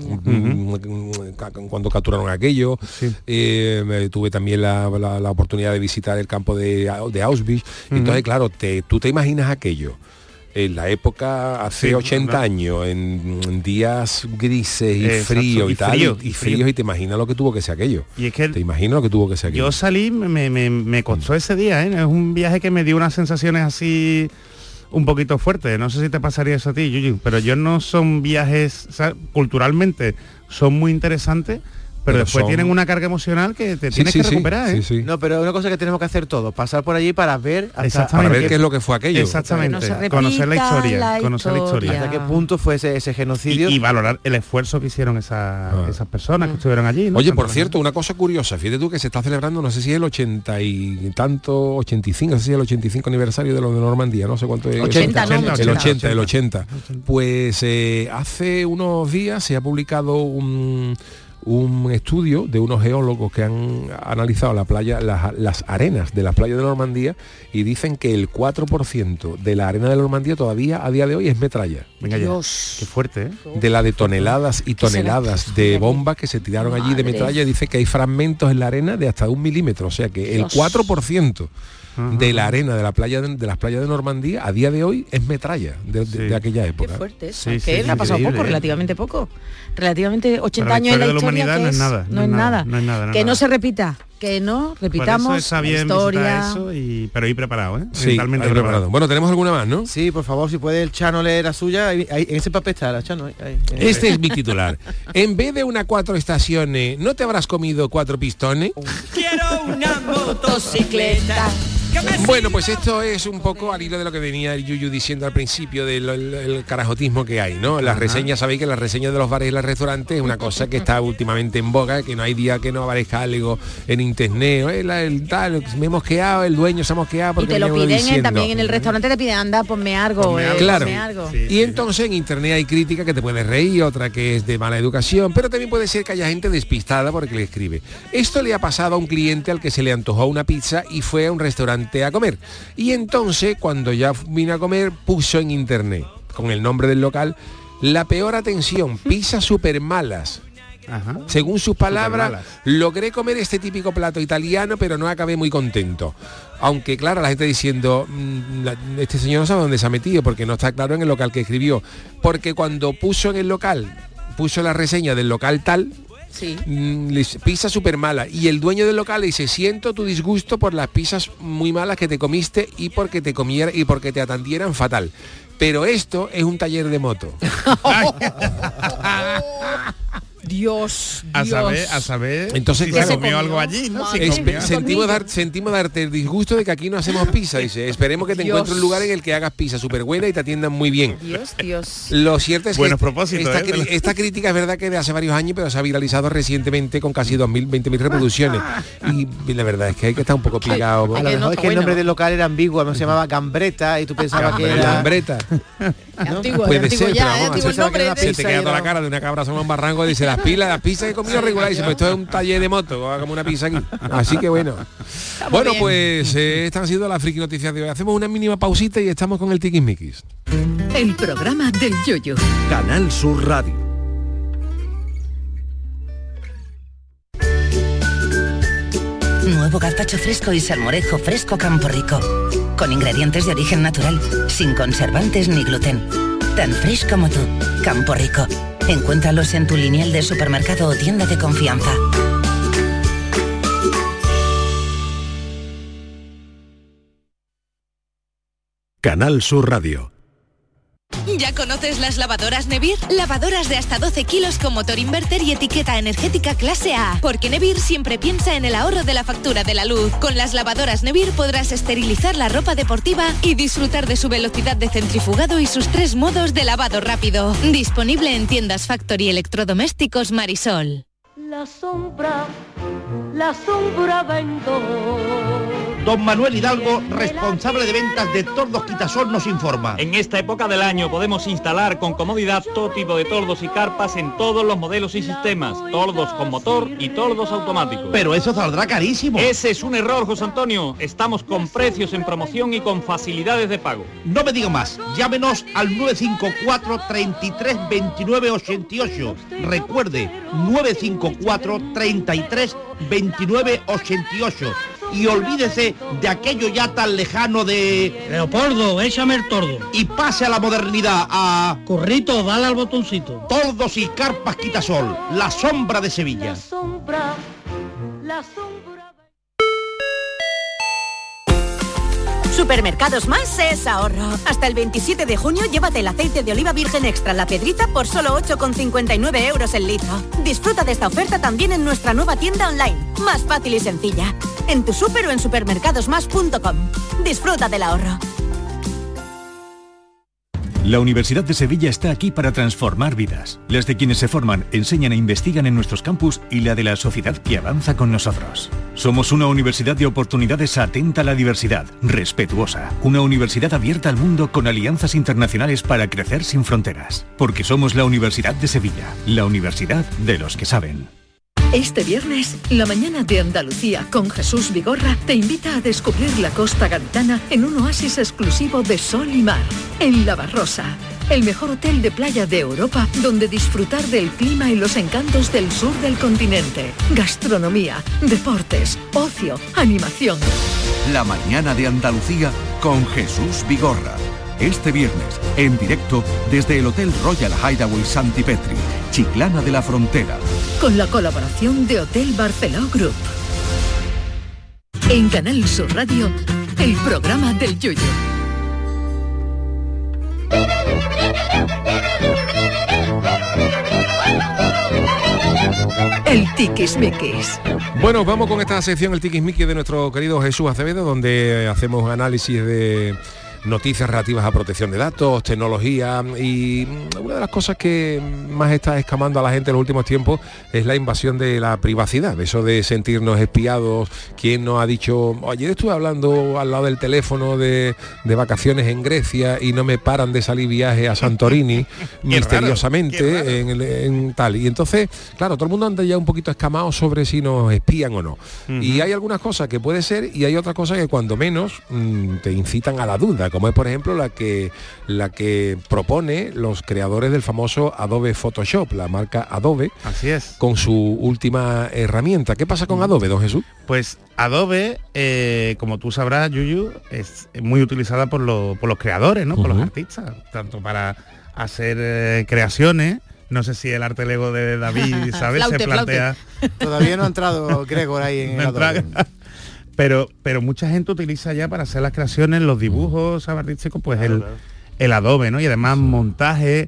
mm, ca- cuando capturaron aquello. Sí. Eh, me- tuve también la, la- la oportunidad de visitar el campo de, de Auschwitz. Entonces, claro, te, tú te imaginas aquello. En la época, hace Sí, ochenta claro. años, en, en días grises y Exacto, frío y, y tal, frío, y, y fríos, frío. y te imaginas lo que tuvo que ser aquello. Y es que Te imaginas lo que tuvo que ser aquello. yo salí, me, me, me costó ese día, ¿eh? Es un viaje que me dio unas sensaciones así un poquito fuertes. No sé si te pasaría eso a ti, Yuyu, pero yo no son viajes, o sea, culturalmente son muy interesantes, pero, Pero después son- tienen una carga emocional que te Sí, tienes sí, que sí, recuperar, ¿eh? sí, sí. No, pero una cosa que tenemos que hacer todos, pasar por allí para ver hasta, Para Exactamente. ver qué es lo que fue aquello. Exactamente. Que no se repita conocer la historia, la conocer la historia. hasta qué punto fue ese, ese genocidio. Y, y valorar el esfuerzo que hicieron esa- Ah. esas personas que estuvieron allí, ¿no? Oye, Tanto por la- cierto, una cosa curiosa, fíjate tú que se está celebrando, no sé si es el ochenta y tanto, ochenta y cinco, no sé si es el ochenta y cinco aniversario de lo de Normandía, no sé cuánto es. ochenta, ¿no? El ochenta. ochenta, el ochenta. Pues eh, hace unos días se ha publicado un, un estudio de unos geólogos que han analizado la playa, las, las arenas de las playas de Normandía y dicen que el cuatro por ciento de la arena de Normandía todavía a día de hoy es metralla. Venga ya. Dios. Qué fuerte, ¿eh? De la de toneladas y Que se ve toneladas que de se ve. bombas que se tiraron allí de Madre. metralla, dice que hay fragmentos en la arena de hasta un milímetro, o sea que el Dios. cuatro por ciento Ajá. de la arena de la playa de, de las playas de Normandía a día de hoy es metralla de, de- Sí. de aquella Qué época. fuerte eso. Sí, que sí, le ha pasado increíble, poco, ¿eh? relativamente poco. Relativamente ochenta la años en la historia de la historia, humanidad que no es nada, No es nada. no es nada, no es que no nada. se repita. Que no Por repitamos eso está la bien historia. visitar eso, y, pero ir preparado, ¿eh? Sí, Mentalmente ahí preparado. preparado. Bueno, tenemos alguna más, ¿no? Sí, por favor, si puede el Chano leer la suya, ahí- ahí- en ese papel está la Chano. ahí, ahí. Este es mi titular. En vez de una cuatro estaciones, ¿no te habrás comido cuatro pistones? Quiero una motocicleta que Bueno, pues esto es un poco al hilo de lo que venía el Yuyu diciendo al principio del el, el carajotismo que hay, ¿no? Las reseñas, sabéis que las reseñas de los bares y los restaurantes es una cosa que está últimamente en boga, que no hay día que no aparezca algo en internet, el, el tal, me hemos quedado, el dueño se ha mosqueado porque y te lo piden diciendo. También en el restaurante te piden, anda, ponme algo, ponme algo. Eh, claro. Ponme algo. Sí, y entonces en internet hay crítica que te puedes reír, otra que es de mala educación, pero también puede ser que haya gente despistada porque le escribe. Esto le ha pasado a un cliente al que se le antojó una pizza y fue a un restaurante a comer. Y entonces, cuando ya vino a comer, puso en internet, con el nombre del local, la peor atención, pizzas súper malas. Ajá. Según sus palabras, logré comer este típico plato italiano, pero no acabé muy contento. Aunque, claro, la gente diciendo, mmm, la, este señor no sabe dónde se ha metido, porque no está claro en el local que escribió. Porque cuando puso en el local, puso la reseña del local tal, sí. mmm, pizza súper mala, y el dueño del local le dice, siento tu disgusto por las pizzas muy malas que te comiste y porque te comiera y porque te atendieran fatal. Pero esto es un taller de moto. Dios, a Dios. saber, a saber. Entonces, si claro, se comió algo allí, ¿no? Si es, comió. sentimos, dar, sentimos darte el disgusto de que aquí no hacemos pizza, dice. Esperemos que te Dios. encuentres un lugar en el que hagas pizza súper buena y te atiendan muy bien. Dios, Dios. Lo cierto es Buenos que propósitos, esta, ¿eh? esta crítica es verdad que de hace varios años, pero se ha viralizado recientemente con casi dos mil, veinte mil reproducciones. Y, y la verdad es que hay que estar un poco picado. A lo mejor es que el nombre del local era ambiguo, no se llamaba Gambreta y tú pensabas que era... Gambreta. ¿No? Antiguo, Puede antiguo ser, ya, pero eh, vamos, antiguo se, nombre, te, se te queda toda la no. cara de una cabra sobre un barranco y dice, las pilas, las pizzas que he comido regular, y dice, pues esto es un taller de moto, hagamos una pizza aquí. Así que bueno. Estamos bueno, bien. pues eh, estas han sido las friki noticias de hoy. Hacemos una mínima pausita y estamos con el tiquismiquis. El programa del Yoyo. Canal Sur Radio. Nuevo gazpacho fresco y salmorejo fresco Camporrico. Con ingredientes de origen natural, sin conservantes ni gluten. Tan fresh como tú, Camporrico. Encuéntralos en tu lineal de supermercado o tienda de confianza. Canal Sur Radio. ¿Ya conoces las lavadoras Nevir? Lavadoras de hasta doce kilos con motor inverter y etiqueta energética clase A. Porque Nevir siempre piensa en el ahorro de la factura de la luz. Con las lavadoras Nevir podrás esterilizar la ropa deportiva y disfrutar de su velocidad de centrifugado y sus tres modos de lavado rápido. Disponible en tiendas Factory Electrodomésticos Marisol. La sombra, la sombra vendo. Don Manuel Hidalgo, responsable de ventas de Tordos Quitasol, nos informa. En esta época del año podemos instalar con comodidad todo tipo de tordos y carpas en todos los modelos y sistemas, tordos con motor y tordos automáticos. Pero eso saldrá carísimo. Ese es un error, José Antonio. Estamos con precios en promoción y con facilidades de pago. No me diga más, llámenos al nueve cinco cuatro, treinta y tres, veintinueve, ochenta y ocho. Recuerde, nueve cinco cuatro, treinta y tres, veintinueve, ochenta y ocho. Y olvídese de aquello ya tan lejano de... Leopoldo, échame el tordo. Y pase a la modernidad, a... Corrito, dale al botoncito. Tordos y carpas Quitasol, la sombra de Sevilla. La sombra, la sombra... Supermercados Más es ahorro. Hasta el veintisiete de junio llévate el aceite de oliva virgen extra La Pedriza por solo ocho con cincuenta y nueve euros el litro. Disfruta de esta oferta también en nuestra nueva tienda online. Más fácil y sencilla. En tu súper o en supermercados más punto com. Disfruta del ahorro. La Universidad de Sevilla está aquí para transformar vidas. Las de quienes se forman, enseñan e investigan en nuestros campus y la de la sociedad que avanza con nosotros. Somos una universidad de oportunidades atenta a la diversidad, respetuosa. Una universidad abierta al mundo con alianzas internacionales para crecer sin fronteras. Porque somos la Universidad de Sevilla, la universidad de los que saben. Este viernes, la mañana de Andalucía con Jesús Vigorra te invita a descubrir la costa gaditana en un oasis exclusivo de sol y mar, en La Barrosa, el mejor hotel de playa de Europa, donde disfrutar del clima y los encantos del sur del continente. Gastronomía, deportes, ocio, animación. La mañana de Andalucía con Jesús Vigorra. Este viernes, en directo desde el Hotel Royal Hideaway Santipetri, Chiclana de la Frontera. Con la colaboración de Hotel Barceló Group. En Canal Sur Radio, el programa del Yoyo. el tiquismiquis. Bueno, vamos con esta sección, el tiquismiquis de nuestro querido Jesús Acevedo, donde hacemos análisis de noticias relativas a protección de datos, tecnología, y una de las cosas que más está escamando a la gente en los últimos tiempos es la invasión de la privacidad, eso de sentirnos espiados. ¿Quién nos ha dicho, ayer estuve hablando al lado del teléfono de, de vacaciones en Grecia y no me paran de salir viaje a Santorini misteriosamente raro, en, en tal? Y entonces, claro, todo el mundo anda ya un poquito escamado sobre si nos espían o no. Uh-huh. Y hay algunas cosas que puede ser y hay otras cosas que cuando menos mmm, te incitan a la duda, como es por ejemplo la que la que propone los creadores del famoso Adobe Photoshop, la marca Adobe. Así es. Con su última herramienta. ¿Qué pasa con Adobe, don Jesús? Pues Adobe, eh, como tú sabrás, Yuyu, es muy utilizada por, lo, por los creadores, ¿no? Uh-huh. Por los artistas, tanto para hacer eh, creaciones. No sé si el arte Lego de David, ¿sabes? Flaute, se plantea. Flaute. Todavía no ha entrado Gregor ahí en no el Adobe. Pero, pero mucha gente utiliza ya para hacer las creaciones, los dibujos artísticos, pues claro, el, claro. el Adobe, ¿no? Y además sí. montaje,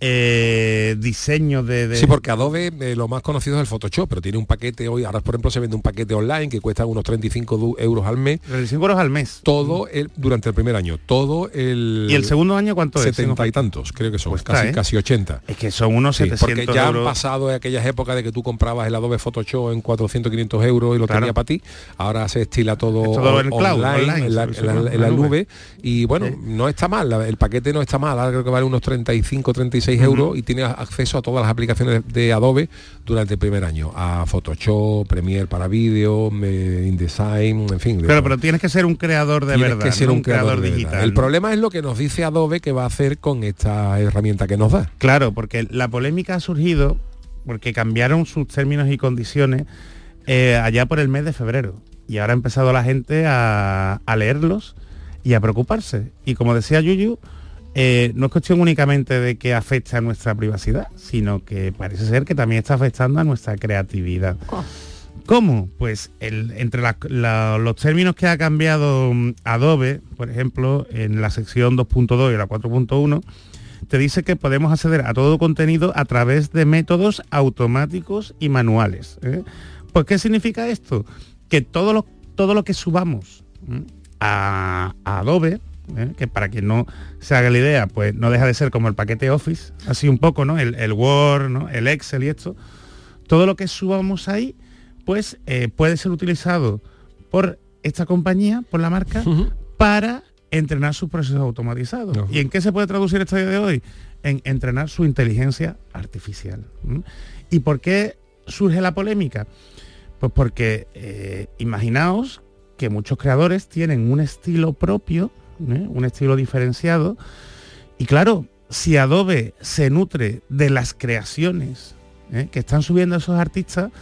eh, diseño de, de... Sí, porque Adobe eh, lo más conocido es el Photoshop, pero tiene un paquete hoy, ahora por ejemplo se vende un paquete online que cuesta unos treinta y cinco euros al mes. treinta y cinco euros al mes. Todo el, durante el primer año, todo el... ¿Y el segundo año cuánto es? setenta y tantos, creo que son, pues casi, está, ¿eh? casi ochenta. Es que son unos sí, setecientos porque ya euros. Han pasado aquellas épocas de que tú comprabas el Adobe Photoshop en cuatrocientos, quinientos euros y lo claro. tenía para ti. Ahora se estila todo, todo en el cloud, online, online, en la, en la, en la, en la nube. Y bueno, sí. no está mal, el paquete no está mal, ahora creo que vale unos treinta y cinco, treinta y seis uh-huh. euros y tiene acceso a todas las aplicaciones de Adobe durante el primer año, a Photoshop, Premiere para vídeo, InDesign, en fin. Pero, pero tienes que ser un creador de tienes verdad, que ser no un creador, creador digital. Verdad. El problema es lo que nos dice Adobe que va a hacer con esta herramienta que nos da. Claro, porque la polémica ha surgido porque cambiaron sus términos y condiciones eh, allá por el mes de febrero. Y ahora ha empezado la gente a, a leerlos y a preocuparse. Y como decía Yuyu, Eh, no es cuestión únicamente de que afecte a nuestra privacidad, sino que parece ser que también está afectando a nuestra creatividad. Oh. ¿Cómo? Pues el, entre la, la, los términos que ha cambiado Adobe, por ejemplo, en la sección dos punto dos y la cuatro punto uno, te dice que podemos acceder a todo contenido a través de métodos automáticos y manuales. ¿eh? Pues, ¿qué significa esto? Que todo lo, todo lo que subamos ¿eh? a, a Adobe, ¿Eh? que para quien no se haga la idea, pues no deja de ser como el paquete Office, así un poco, ¿no? El, el Word, ¿no? El Excel y esto. Todo lo que subamos ahí, pues eh, puede ser utilizado por esta compañía, por la marca, uh-huh. para entrenar sus procesos automatizados. Uh-huh. ¿Y en qué se puede traducir esto día de hoy? En entrenar su inteligencia artificial. ¿Mm? ¿Y por qué surge la polémica? Pues porque eh, imaginaos que muchos creadores tienen un estilo propio, ¿eh? un estilo diferenciado, y claro, si Adobe se nutre de las creaciones ¿eh? que están subiendo esos artistas,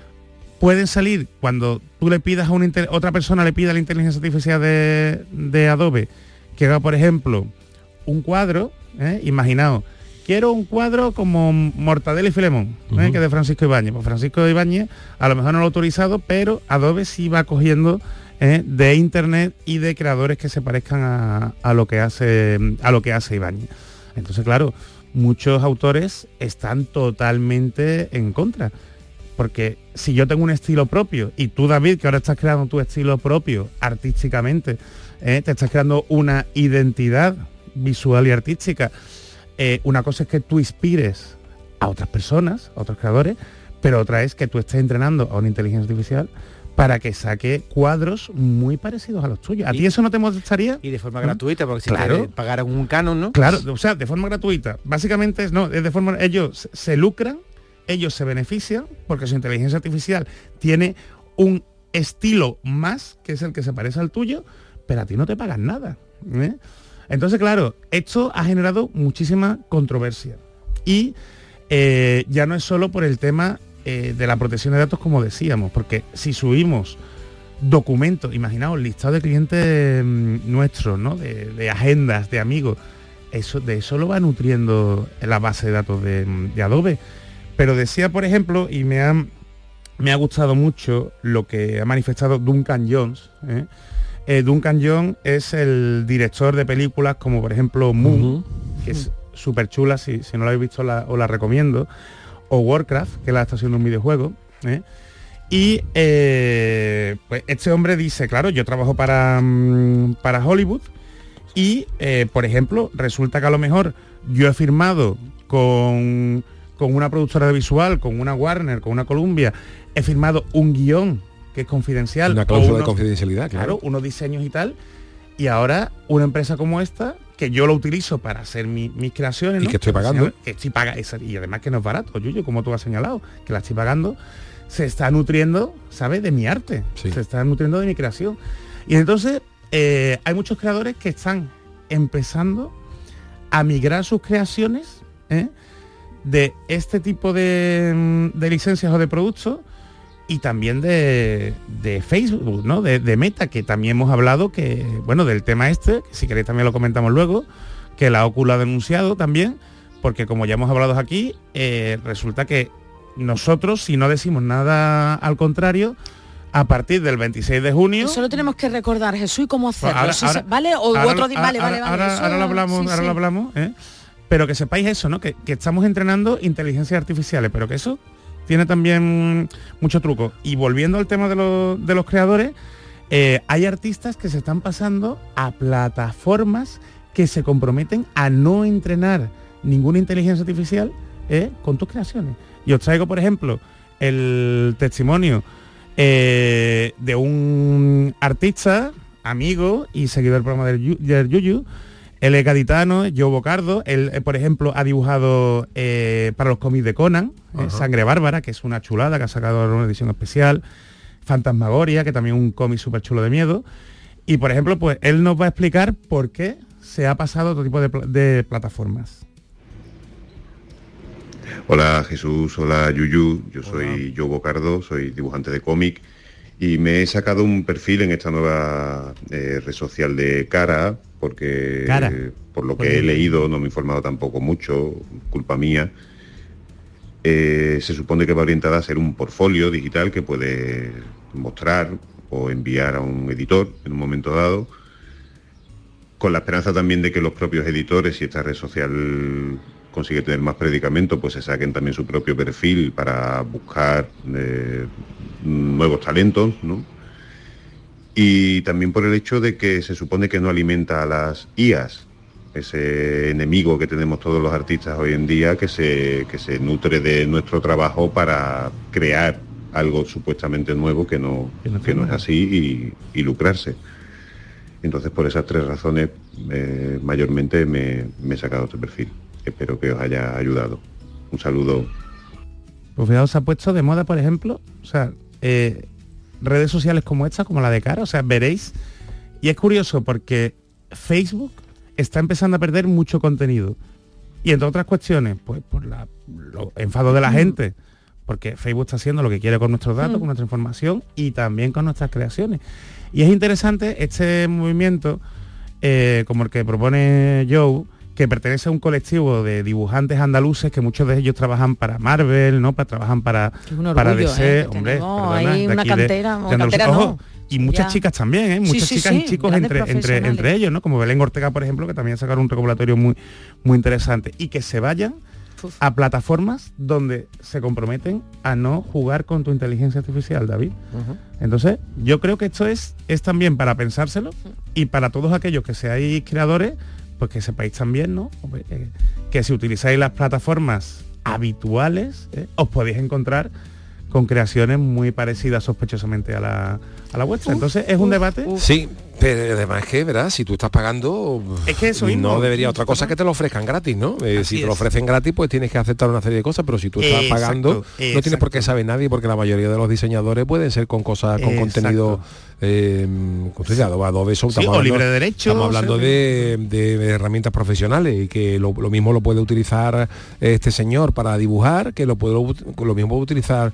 pueden salir, cuando tú le pidas a una otra persona le pida a la inteligencia artificial de, de Adobe que haga, por ejemplo, un cuadro, ¿eh? imaginaos, quiero un cuadro como Mortadelo y Filemón, ¿eh? uh-huh. que es de Francisco Ibáñez. Pues Francisco Ibáñez a lo mejor no lo ha autorizado, pero Adobe sí va cogiendo ¿eh? de internet y de creadores que se parezcan a, a lo que hace a lo que hace Ibáñez. Entonces, claro, muchos autores están totalmente en contra, porque si yo tengo un estilo propio y tú, David, que ahora estás creando tu estilo propio artísticamente, ¿eh? te estás creando una identidad visual y artística, eh, una cosa es que tú inspires a otras personas, a otros creadores, pero otra es que tú estés entrenando a una inteligencia artificial para que saque cuadros muy parecidos a los tuyos. ¿A ti eso no te molestaría? Y de forma ¿no? gratuita, porque si claro. te pagaran un canon, ¿no? Claro, o sea, de forma gratuita. Básicamente es, no, es de forma, ellos se lucran, ellos se benefician, porque su inteligencia artificial tiene un estilo más, que es el que se parece al tuyo, pero a ti no te pagan nada. ¿eh? Entonces, claro, esto ha generado muchísima controversia. Y eh, ya no es solo por el tema eh, de la protección de datos, como decíamos, porque si subimos documentos, imaginaos, listado de clientes eh, nuestros, ¿no? De, de agendas, de amigos, eso, de eso lo va nutriendo la base de datos de, de Adobe. Pero decía, por ejemplo, y me ha, me ha gustado mucho lo que ha manifestado Duncan Jones, ¿eh? Eh, Duncan Jones es el director de películas como por ejemplo Moon, uh-huh. que es súper chula, si, si no la habéis visto la, os la recomiendo, o Warcraft, que la está haciendo un videojuego, ¿eh? Y eh, pues este hombre dice, claro, yo trabajo para, mm, para Hollywood y, eh, por ejemplo, resulta que a lo mejor yo he firmado con, con una productora de visual, con una Warner, con una Columbia, he firmado un guión que es confidencial. Una cláusula unos, de confidencialidad, claro. Claro, unos diseños y tal. Y ahora una empresa como esta, que yo lo utilizo para hacer mi, mis creaciones, ¿no? Y que estoy pagando. Que estoy pagando, y además que no es barato, Yuyo, como tú has señalado, que la estoy pagando, se está nutriendo, ¿sabes?, de mi arte. Sí. Se está nutriendo de mi creación. Y entonces eh, hay muchos creadores que están empezando a migrar sus creaciones ¿eh? de este tipo de, de licencias o de productos y también de, de Facebook, ¿no? De, de Meta, que también hemos hablado que, bueno, del tema este, que si queréis también lo comentamos luego, que la Oculus ha denunciado también, porque como ya hemos hablado aquí, eh, resulta que nosotros, si no decimos nada al contrario, a partir del veintiséis de junio... Solo tenemos que recordar, Jesús, y cómo hacerlo. Ahora, si ahora, se, ¿Vale? O ahora, otro día... Vale, ahora, vale, vale. Ahora, eso, ahora lo hablamos, sí, ahora sí. lo hablamos, ¿eh? Pero que sepáis eso, ¿no? Que, que estamos entrenando inteligencias artificiales, pero que eso tiene también mucho truco. Y volviendo al tema de, lo, de los creadores, eh, hay artistas que se están pasando a plataformas que se comprometen a no entrenar ninguna inteligencia artificial eh, con tus creaciones. Y os traigo, por ejemplo, el testimonio eh, de un artista, amigo y seguidor del programa del, del Yuyu. Él es gaditano, Joe Bocardo. Él, eh, por ejemplo, ha dibujado eh, para los cómics de Conan, eh, Sangre Bárbara, que es una chulada, que ha sacado una edición especial, Fantasmagoria, que también es un cómic súper chulo de miedo. Y, por ejemplo, pues él nos va a explicar por qué se ha pasado a otro tipo de, pl- de plataformas. Hola Jesús, hola Yuyu, yo soy Joe Bocardo, soy dibujante de cómic y me he sacado un perfil en esta nueva eh, red social de Cara, porque Cara. Eh, por lo que he leído, no me he informado tampoco mucho, culpa mía. Eh, se supone que va orientada a ser un portfolio digital que puede mostrar o enviar a un editor en un momento dado, con la esperanza también de que los propios editores, si esta red social consigue tener más predicamento, pues se saquen también su propio perfil para buscar eh, nuevos talentos, ¿no? Y también por el hecho de que se supone que no alimenta a las I As, ese enemigo que tenemos todos los artistas hoy en día, que se, que se nutre de nuestro trabajo para crear algo supuestamente nuevo que no, que no, que no es así y, y lucrarse. Entonces, por esas tres razones, eh, mayormente me, me he sacado este perfil. Espero que os haya ayudado. Un saludo. Pues fijaos, se ha puesto de moda, por ejemplo, o sea, eh, redes sociales como esta, como la de Cara, o sea, veréis. Y es curioso porque Facebook está empezando a perder mucho contenido. Y entre otras cuestiones, pues por la, los enfados de la gente, porque Facebook está haciendo lo que quiere con nuestros datos, mm. con nuestra información y también con nuestras creaciones. Y es interesante este movimiento, eh, como el que propone Joe, que pertenece a un colectivo de dibujantes andaluces que muchos de ellos trabajan para Marvel, ¿no? Para, trabajan para, orgullo, para D C, eh, hombre, perdona, hay una cantera, de, de cantera Ojo, no. Y muchas ya. chicas también, ¿eh? Muchas sí, sí, chicas sí, y chicos entre, entre, entre ellos, ¿no? Como Belén Ortega, por ejemplo, que también sacaron un recopilatorio muy, muy interesante. Y que se vayan Uf. a plataformas donde se comprometen a no jugar con tu inteligencia artificial, David. Uh-huh. Entonces, yo creo que esto es, es también para pensárselo y para todos aquellos que seáis creadores, pues que sepáis también, ¿no? Que, que si utilizáis las plataformas habituales, ¿eh? os podéis encontrar con creaciones muy parecidas sospechosamente a la, a la vuestra. Entonces, ¿es un debate? Sí, pero además es que, ¿verdad? Si tú estás pagando, es que eso mismo, no debería otra cosa que te lo ofrezcan gratis, ¿no? Eh, si te es. lo ofrecen gratis, pues tienes que aceptar una serie de cosas, pero si tú estás exacto, pagando, exacto. no tienes por qué saber nadie, porque la mayoría de los diseñadores pueden ser con cosas, con exacto. contenido eh, construido, Adobe, eso, sí, o libre de derecho. Estamos hablando sí. de, de herramientas profesionales y que lo, lo mismo lo puede utilizar este señor para dibujar, que lo puede lo mismo puede utilizar,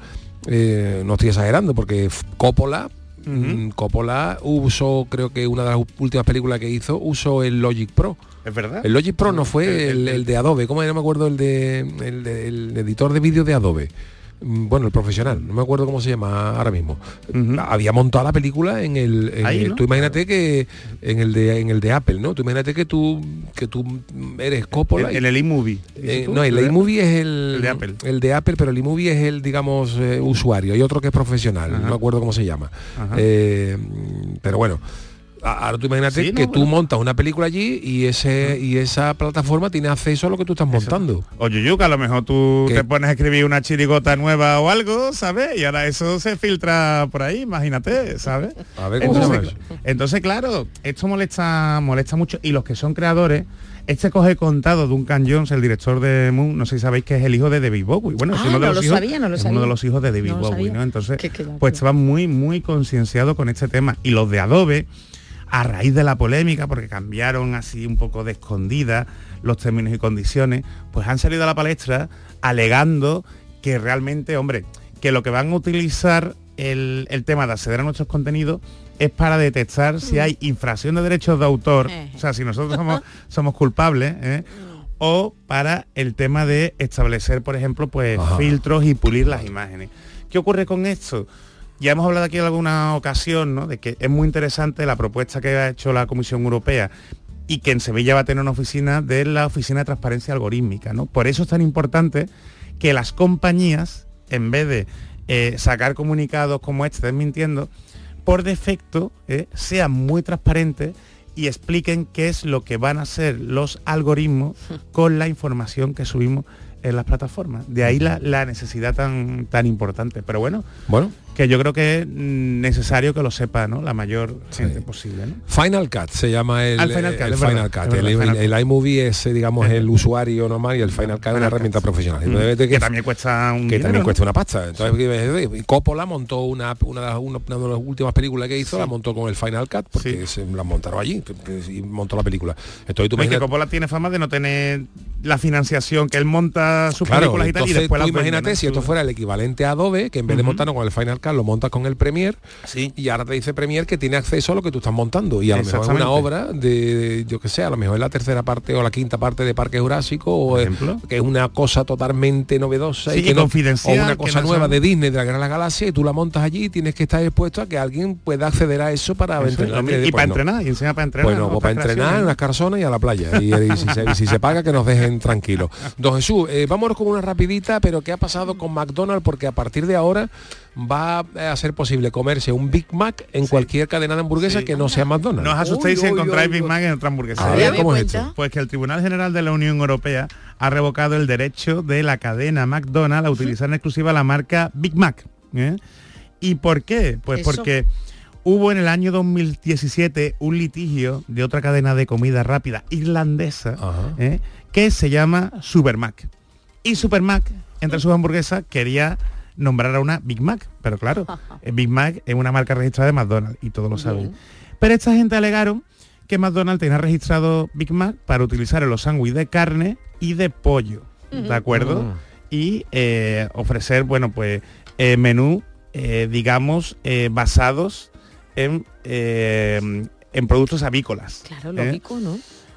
eh, no estoy exagerando, porque Coppola Uh-huh. Coppola usó, creo que una de las últimas películas que hizo, usó el Logic Pro. ¿Es verdad? El Logic Pro no fue el, el, el de Adobe, ¿cómo no me acuerdo? El de el, de, el editor de vídeo de Adobe. bueno, el profesional, no me acuerdo cómo se llama ahora mismo, uh-huh. había montado la película en el, en Ahí, el ¿no? tú imagínate que en el de en el de Apple, ¿no? Tú imagínate que tú que tú eres Coppola. En, en el iMovie. Eh, no, el iMovie es el, el de Apple. El de Apple, pero el iMovie es el, digamos, eh, usuario. Hay otro que es profesional, Ajá. no me acuerdo cómo se llama. Ajá. Eh, pero bueno. Ahora tú imagínate Sí, no, que tú bueno. montas una película allí y ese y esa plataforma tiene acceso a lo que tú estás montando. O Yuyuca, a lo mejor tú ¿Qué? te pones a escribir una chirigota nueva o algo, ¿sabes? Y ahora eso se filtra por ahí, imagínate, ¿sabes? A ver, ¿cómo entonces, se llama entonces, claro, esto molesta molesta mucho. Y los que son creadores, este coge contado Duncan Jones, el director de Moon, no sé si sabéis que es el hijo de David Bowie. Bueno, es Ah, uno de no los lo hijos, sabía, no lo es sabía. uno de los hijos de David No lo Bowie, sabía. ¿no? Entonces, Qué- qué pues estaban muy, muy concienciados con este tema. Y los de Adobe, a raíz de la polémica, porque cambiaron así un poco de escondida los términos y condiciones, pues han salido a la palestra alegando que realmente, hombre, que lo que van a utilizar el, el tema de acceder a nuestros contenidos es para detectar si hay infracción de derechos de autor, o sea, si nosotros somos, somos culpables, ¿eh? o para el tema de establecer, por ejemplo, pues Ajá. filtros y pulir las imágenes. ¿Qué ocurre con esto? Ya hemos hablado aquí en alguna ocasión, ¿no?, de que es muy interesante la propuesta que ha hecho la Comisión Europea y que en Sevilla va a tener una oficina de la Oficina de Transparencia Algorítmica, ¿no? Por eso es tan importante que las compañías, en vez de eh, sacar comunicados como este desmintiendo, por defecto eh, sean muy transparentes y expliquen qué es lo que van a hacer los algoritmos con la información que subimos en las plataformas. De ahí la, la necesidad tan, tan importante. Pero bueno, bueno, que yo creo que es necesario que lo sepa, ¿no?, la mayor gente sí. posible, ¿no? Final Cut se llama el, ah, el Final Cut. El, Es Final verdad, Cut. es verdad, el, Final el, el iMovie es, digamos, el usuario normal y el Final Cut es una herramienta Cut. profesional. Mm. Entonces, Que, que, también cuesta un que dinero, también ¿no? cuesta una pasta. Entonces, Coppola montó una, una, de las, una, una de las últimas películas que hizo, sí. la montó con el Final Cut porque sí. se la montaron allí y montó la película. Entonces, tú no, imaginas... que Coppola tiene fama de no tener la financiación, que él monta sus claro, películas y tal, y después tú las imagínate vende, ¿no? si esto fuera el equivalente a Adobe, que en vez uh-huh. de montarlo con el Final Cut lo montas con el Premiere, sí. y ahora te dice Premiere que tiene acceso a lo que tú estás montando y a lo mejor es una obra de, yo que sé, a lo mejor es la tercera parte o la quinta parte de Parque Jurásico o es, que es una cosa totalmente novedosa sí, y que confidencial, no, o una cosa no nueva son... de Disney, de la Guerra de la Galaxia, y tú la montas allí y tienes que estar expuesto a que alguien pueda acceder a eso para eso entrenar. Es, y para no. entrenar, y enseña para entrenar. Bueno, pues para entrenar en unas carzonas y a la playa y, y, si, se, y si se paga que nos dejen tranquilos. Don Jesús, eh, vámonos con una rapidita, pero ¿qué ha pasado con McDonald's? Porque a partir de ahora va a ser posible comerse un Big Mac en sí. cualquier cadena de hamburguesa sí. que no sea McDonald's. No os asustéis si encontráis Big Mac en otra hamburguesa. A ver, ¿cómo es esto? Pues que el Tribunal General de la Unión Europea ha revocado el derecho de la cadena McDonald's a utilizar en exclusiva la marca Big Mac. ¿eh? ¿Y por qué? Pues ¿Eso? porque hubo en el año dos mil diecisiete un litigio de otra cadena de comida rápida irlandesa ¿eh? que se llama Supermac. Y Supermac, entre sus hamburguesas, quería nombrar a una Big Mac, pero claro, Big Mac es una marca registrada de McDonald's y todos lo saben. Pero esta gente alegaron que McDonald's tenía registrado Big Mac para utilizar en los sándwiches de carne y de pollo, ¿de acuerdo? Uh-huh. Y eh, ofrecer, bueno, pues eh, menú, eh, digamos, eh, basados en, eh, en productos avícolas. Claro, lógico, ¿eh? ¿no?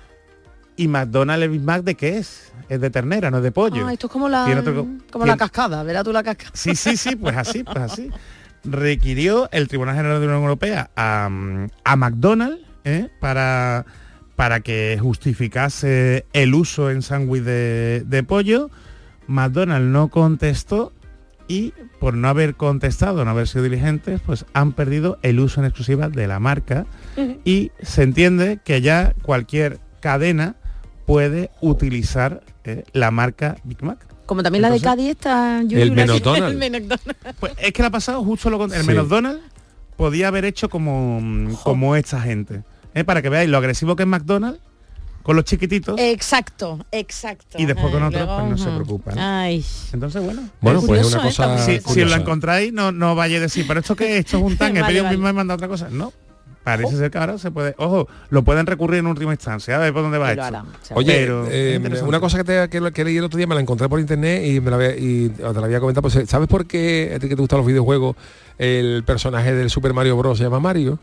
¿Y McDonald's el Big Mac de qué es? Es de ternera, no es de pollo. Ah, esto es como la, otro, como la cascada, verás tú la cascada. Sí, sí, sí, pues así, pues así. Requirió el Tribunal General de la Unión Europea a, a McDonald's ¿eh? para, para que justificase el uso en sándwich de, de pollo. McDonald's no contestó y por no haber contestado, no haber sido diligentes, pues han perdido el uso en exclusiva de la marca uh-huh. y se entiende que ya cualquier cadena puede utilizar eh, la marca Big Mac. Como también Entonces, la de Cádiz está... El McDonald's. el McDonald's. Pues es que le ha pasado justo lo contrario. El sí. McDonald's podía haber hecho como, como esta gente. ¿eh? Para que veáis lo agresivo que es McDonald's con los chiquititos. Exacto, exacto. Y después Ay, con otros luego, pues no uh-huh. se preocupan. Ay. Entonces, bueno. Bueno, es pues curioso, es una cosa... ¿eh? Si, si lo encontráis, no, no vayáis a decir, pero esto que esto es un tan, he vale, pedido vale. un Big Mac y me manda otra cosa. No. Parece oh. ser que ahora se puede... Ojo, lo pueden recurrir en última instancia, a ver por dónde va esto. Harán, Oye, pero eh, una cosa que, te, que, que leí el otro día, me la encontré por internet y me la había, y te la había comentado. Pues, ¿sabes por qué, a ti que te gustan los videojuegos, el personaje del Super Mario Bros. Se llama Mario?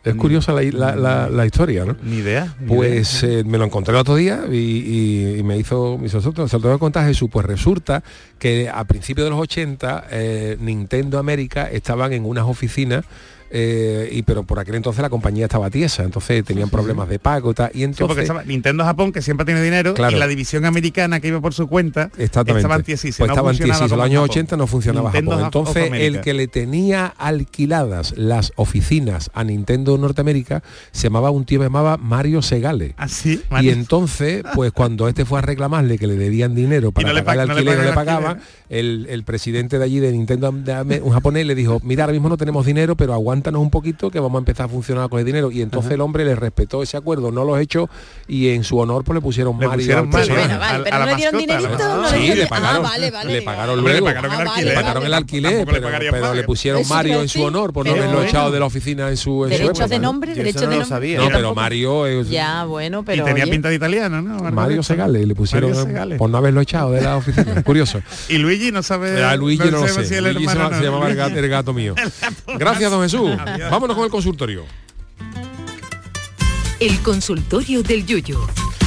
Es curiosa la, la, la, la historia, ¿no? Ni idea. Ni pues idea. Eh, me lo encontré el otro día y, y, y me hizo, me hizo se lo tengo que contar, Jesús. Pues resulta que a principios de los ochenta eh, Nintendo América estaban en unas oficinas. Eh, y pero por aquel entonces la compañía estaba tiesa, entonces tenían problemas de pago y tal, y entonces sí, porque estaba Nintendo Japón, que siempre tiene dinero, claro, y la división americana que iba por su cuenta, estaban tiesísimas. Pues no estaban tiesísimas, en los años ochenta no funcionaba Nintendo Japón. Entonces el que le tenía alquiladas las oficinas a Nintendo Norteamérica se llamaba, un tío que llamaba Mario Segale. Así. ¿Ah, y entonces, pues cuando este fue a reclamarle que le debían dinero para no pagar el alquiler, no le, no le pagaban, el, el presidente de allí de Nintendo, de, un japonés, le dijo, mira, ahora mismo no tenemos dinero, pero aguántanos un poquito que vamos a empezar a funcionar con el dinero. Y entonces Ajá. el hombre le respetó ese acuerdo, no lo hecho, y en su honor pues le pusieron le Mario. Pusieron Mario bueno, vale, pero no le dieron dinerito. No sí, le, le pagaron, ah, vale, vale. le pagaron luego, le pagaron el alquiler, le pagaron el alquiler, pero, le, pero le pusieron Eso Mario en su honor por no haberlo bueno. echado de la oficina en su, en su derechos de nombre, ¿no? derechos de nombre. No, pero Mario es, ya, bueno, pero y tenía oye. pinta de italiano, ¿no? Mario Segale, le pusieron por no haberlo echado de la oficina. Curioso. Y Luigi no sabe. A Luigi no lo sé. Si Luigi se, no. se llamaba el gato, el gato mío. Gracias, don Jesús. Vámonos con el consultorio. El consultorio del Yuyu.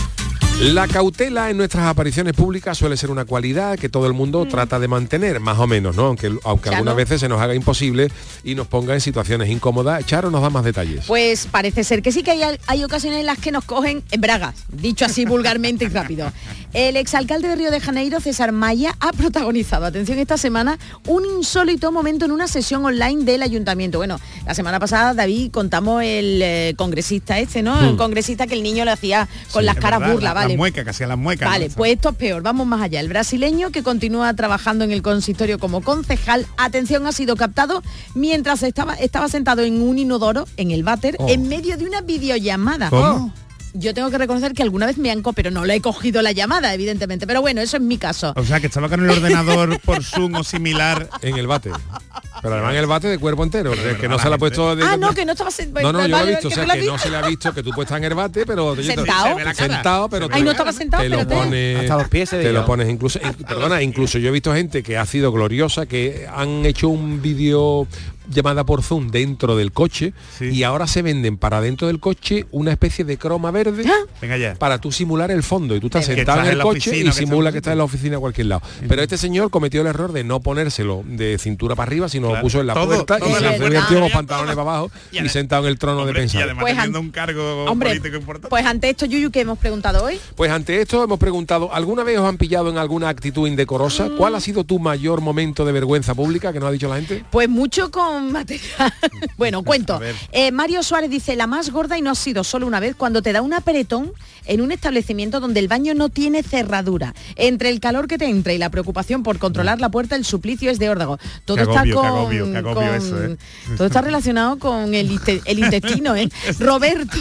La cautela en nuestras apariciones públicas suele ser una cualidad que todo el mundo mm. trata de mantener, más o menos, ¿no? Aunque, aunque algunas veces se nos haga imposible y nos ponga en situaciones incómodas. Charo nos da más detalles. Pues parece ser que sí, que hay, hay ocasiones en las que nos cogen en bragas, dicho así vulgarmente y rápido. El exalcalde de Río de Janeiro, César Maya, ha protagonizado, atención, esta semana, un insólito momento en una sesión online del ayuntamiento. Bueno, la semana pasada, David, contamos el eh, congresista este, ¿no? Mm. El congresista que el niño le hacía con sí, las caras verdad, burla, la, ¿vale? Las muecas, casi a las muecas. Vale, ¿no? pues esto es peor, vamos más allá. El brasileño, que continúa trabajando en el consistorio como concejal, atención, ha sido captado mientras estaba, estaba sentado en un inodoro, en el váter, oh. en medio de una videollamada. ¿Cómo? Yo tengo que reconocer que alguna vez me han co, pero no le he cogido la llamada, evidentemente. Pero bueno, eso es mi caso. O sea, que estaba con el ordenador por Zoom o similar en el váter. Pero además en el váter de cuerpo entero, que, que no se le ha puesto... De, ah, no, que no estaba sentado. No, no, yo lo he visto, o sea, que no se le ha visto que tú puedes estar en el váter, pero... Sentado. Sentado, pero... Ay, no estaba sentado, te lo pones, hasta los pies se te lo pones incluso... Perdona, incluso yo he visto gente que ha sido gloriosa, que han hecho un vídeo llamada por Zoom dentro del coche, sí, y ahora se venden para dentro del coche una especie de croma verde. ¿Ah? Venga ya. Para tú simular el fondo, y tú estás sentado en el coche oficina, y simula que estás en la oficina a cualquier lado. Sí. Pero este señor cometió el error de no ponérselo de cintura para arriba, sino claro, lo puso en la todo, puerta todo y se convirtió con los pantalones para abajo y, y sentado en el trono, hombre, de pensar. Y además pues teniendo un cargo hombre, político importante. Pues ante esto, Yuyu, ¿qué hemos preguntado hoy? Pues ante esto hemos preguntado, ¿alguna vez os han pillado en alguna actitud indecorosa? Mm. ¿Cuál ha sido tu mayor momento de vergüenza pública que nos ha dicho la gente? Pues mucho con material. Bueno, cuento. Eh, Mario Suárez dice, la más gorda, y no ha sido solo una vez, cuando te da un apretón en un establecimiento donde el baño no tiene cerradura. Entre el calor que te entra y la preocupación por controlar la puerta, el suplicio es de órdago. Todo agobio, está con, agobio, agobio con eso, ¿eh? Todo está relacionado con el, el intestino, ¿eh? Roberto,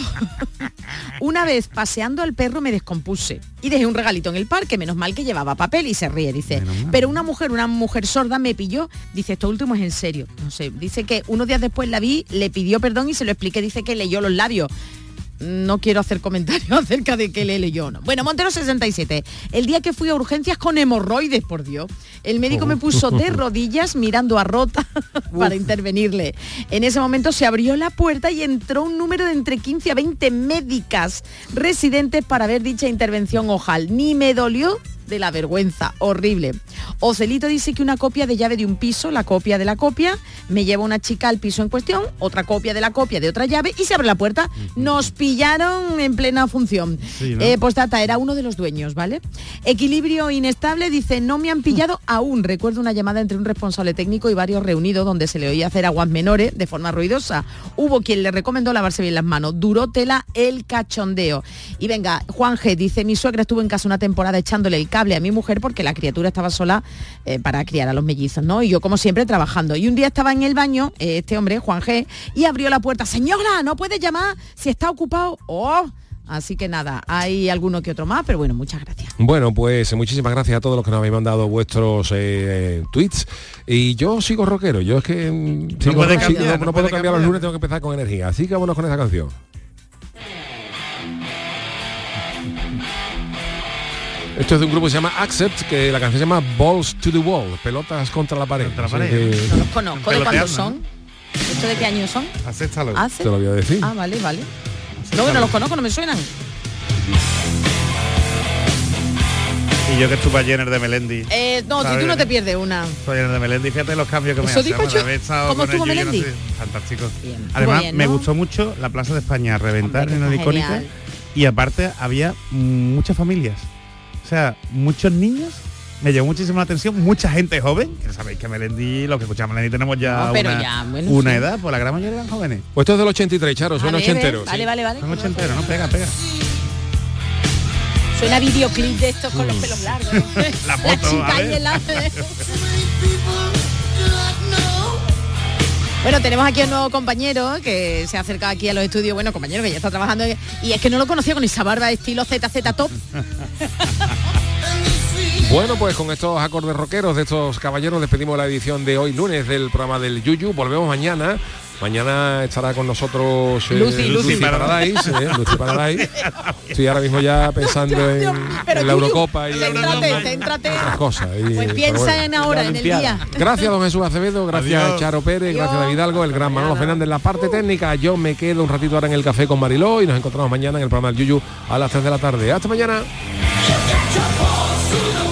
una vez paseando al perro me descompuse y dejé un regalito en el parque, menos mal que llevaba papel, y se ríe, dice. Pero una mujer, una mujer sorda me pilló, dice, esto último es en serio. No sé, dice que unos días después la vi, le pidió perdón y se lo expliqué, dice que leyó los labios. No quiero hacer comentarios acerca de que le leyó, ¿no? Bueno, Montero sesenta y siete. El día que fui a urgencias con hemorroides, por Dios, el médico oh. me puso de rodillas mirando a Rota para intervenirle. En ese momento se abrió la puerta y entró un número de entre quince a veinte médicas residentes para ver dicha intervención ojal. Ni me dolió de la vergüenza, horrible. Ocelito dice que una copia de llave de un piso, la copia de la copia, me lleva una chica al piso en cuestión, otra copia de la copia de otra llave y se abre la puerta. Nos pillaron en plena función. Sí, ¿no? eh, postdata, era uno de los dueños, ¿vale? Equilibrio inestable dice, no me han pillado aún. Recuerdo una llamada entre un responsable técnico y varios reunidos donde se le oía hacer aguas menores de forma ruidosa. Hubo quien le recomendó lavarse bien las manos. Duró tela el cachondeo. Y venga, Juan G dice, mi suegra estuvo en casa una temporada echándole el cable a mi mujer porque la criatura estaba sola eh, para criar a los mellizos, ¿no? Y yo, como siempre, trabajando. Y un día estaba en el baño, eh, este hombre, Juan G, y abrió la puerta. Señora, ¿no puede llamar si está ocupado? ¡Oh! Así que nada, hay alguno que otro más, pero bueno, muchas gracias. Bueno, pues muchísimas gracias a todos los que nos habéis mandado vuestros eh, tweets. Y yo sigo rockero, yo es que mm, no, sigo puede rock, cambiar, sigo, no, no no puede puedo cambiar cambiar. los lunes, tengo que empezar con energía. Así que vámonos con esa canción. Esto es de un grupo que se llama Accept, que la canción se llama Balls to the Wall, pelotas contra la pared. Contra la pared. Que... No los conozco, ¿de cuándo son? ¿Esto de qué años son? Acéptalo. ¿Hace? Te lo voy a decir. Ah, vale, vale. No, que no los conozco, no me suenan. Y yo que estuve ayer de Melendi. Eh, no, tú, tú no te pierdes una. Estoy ayer de Melendi, fíjate los cambios que me Eso hacen. digo yo. ¿Cómo estuvo ellos, Melendi? no sé, fantástico. Bien. Además, bien, me ¿no? gustó mucho la Plaza de España a reventar. Hombre, en que el está icónica. genial. Y aparte había muchas familias. O sea, muchos niños. Me llamó muchísimo la atención, mucha gente joven, que sabéis que Melendi, los que escuchamos Melendi tenemos ya, No, pero una, ya, bueno, una sí. edad, pues la gran mayoría eran jóvenes. Pues esto es del ochenta y tres, Charo, suena A ver, ochentero. Vale, sí. vale, vale. Son ochenteros, ¿no? Pega, pega. Suena videoclip de estos con los pelos largos. La moto, chica a ahí ver. en la... Bueno, tenemos aquí a un nuevo compañero que se ha acercado aquí a los estudios. Bueno, compañero que ya está trabajando. Y es que no lo conocía con esa barba de estilo Z Z Top. Bueno, pues con estos acordes rockeros de estos caballeros despedimos la edición de hoy lunes del programa del Yuyu. Volvemos mañana. Mañana estará con nosotros eh, Lucy, Lucy Paradise. eh, Lucy Paradise. Estoy ahora mismo ya pensando en, Pero, en la Yuyu, Eurocopa y céntrate, en céntrate. otras cosas. Y, Pues pero piensa bueno. en ahora, en el día. Gracias, don Jesús Acevedo, gracias Adiós. Charo Pérez, gracias David Hidalgo, el gran Manolo Fernández en la parte técnica. Yo me quedo un ratito ahora en el café con Mariló y nos encontramos mañana en el programa del Yuyu a las tres de la tarde. Hasta mañana. Chapo,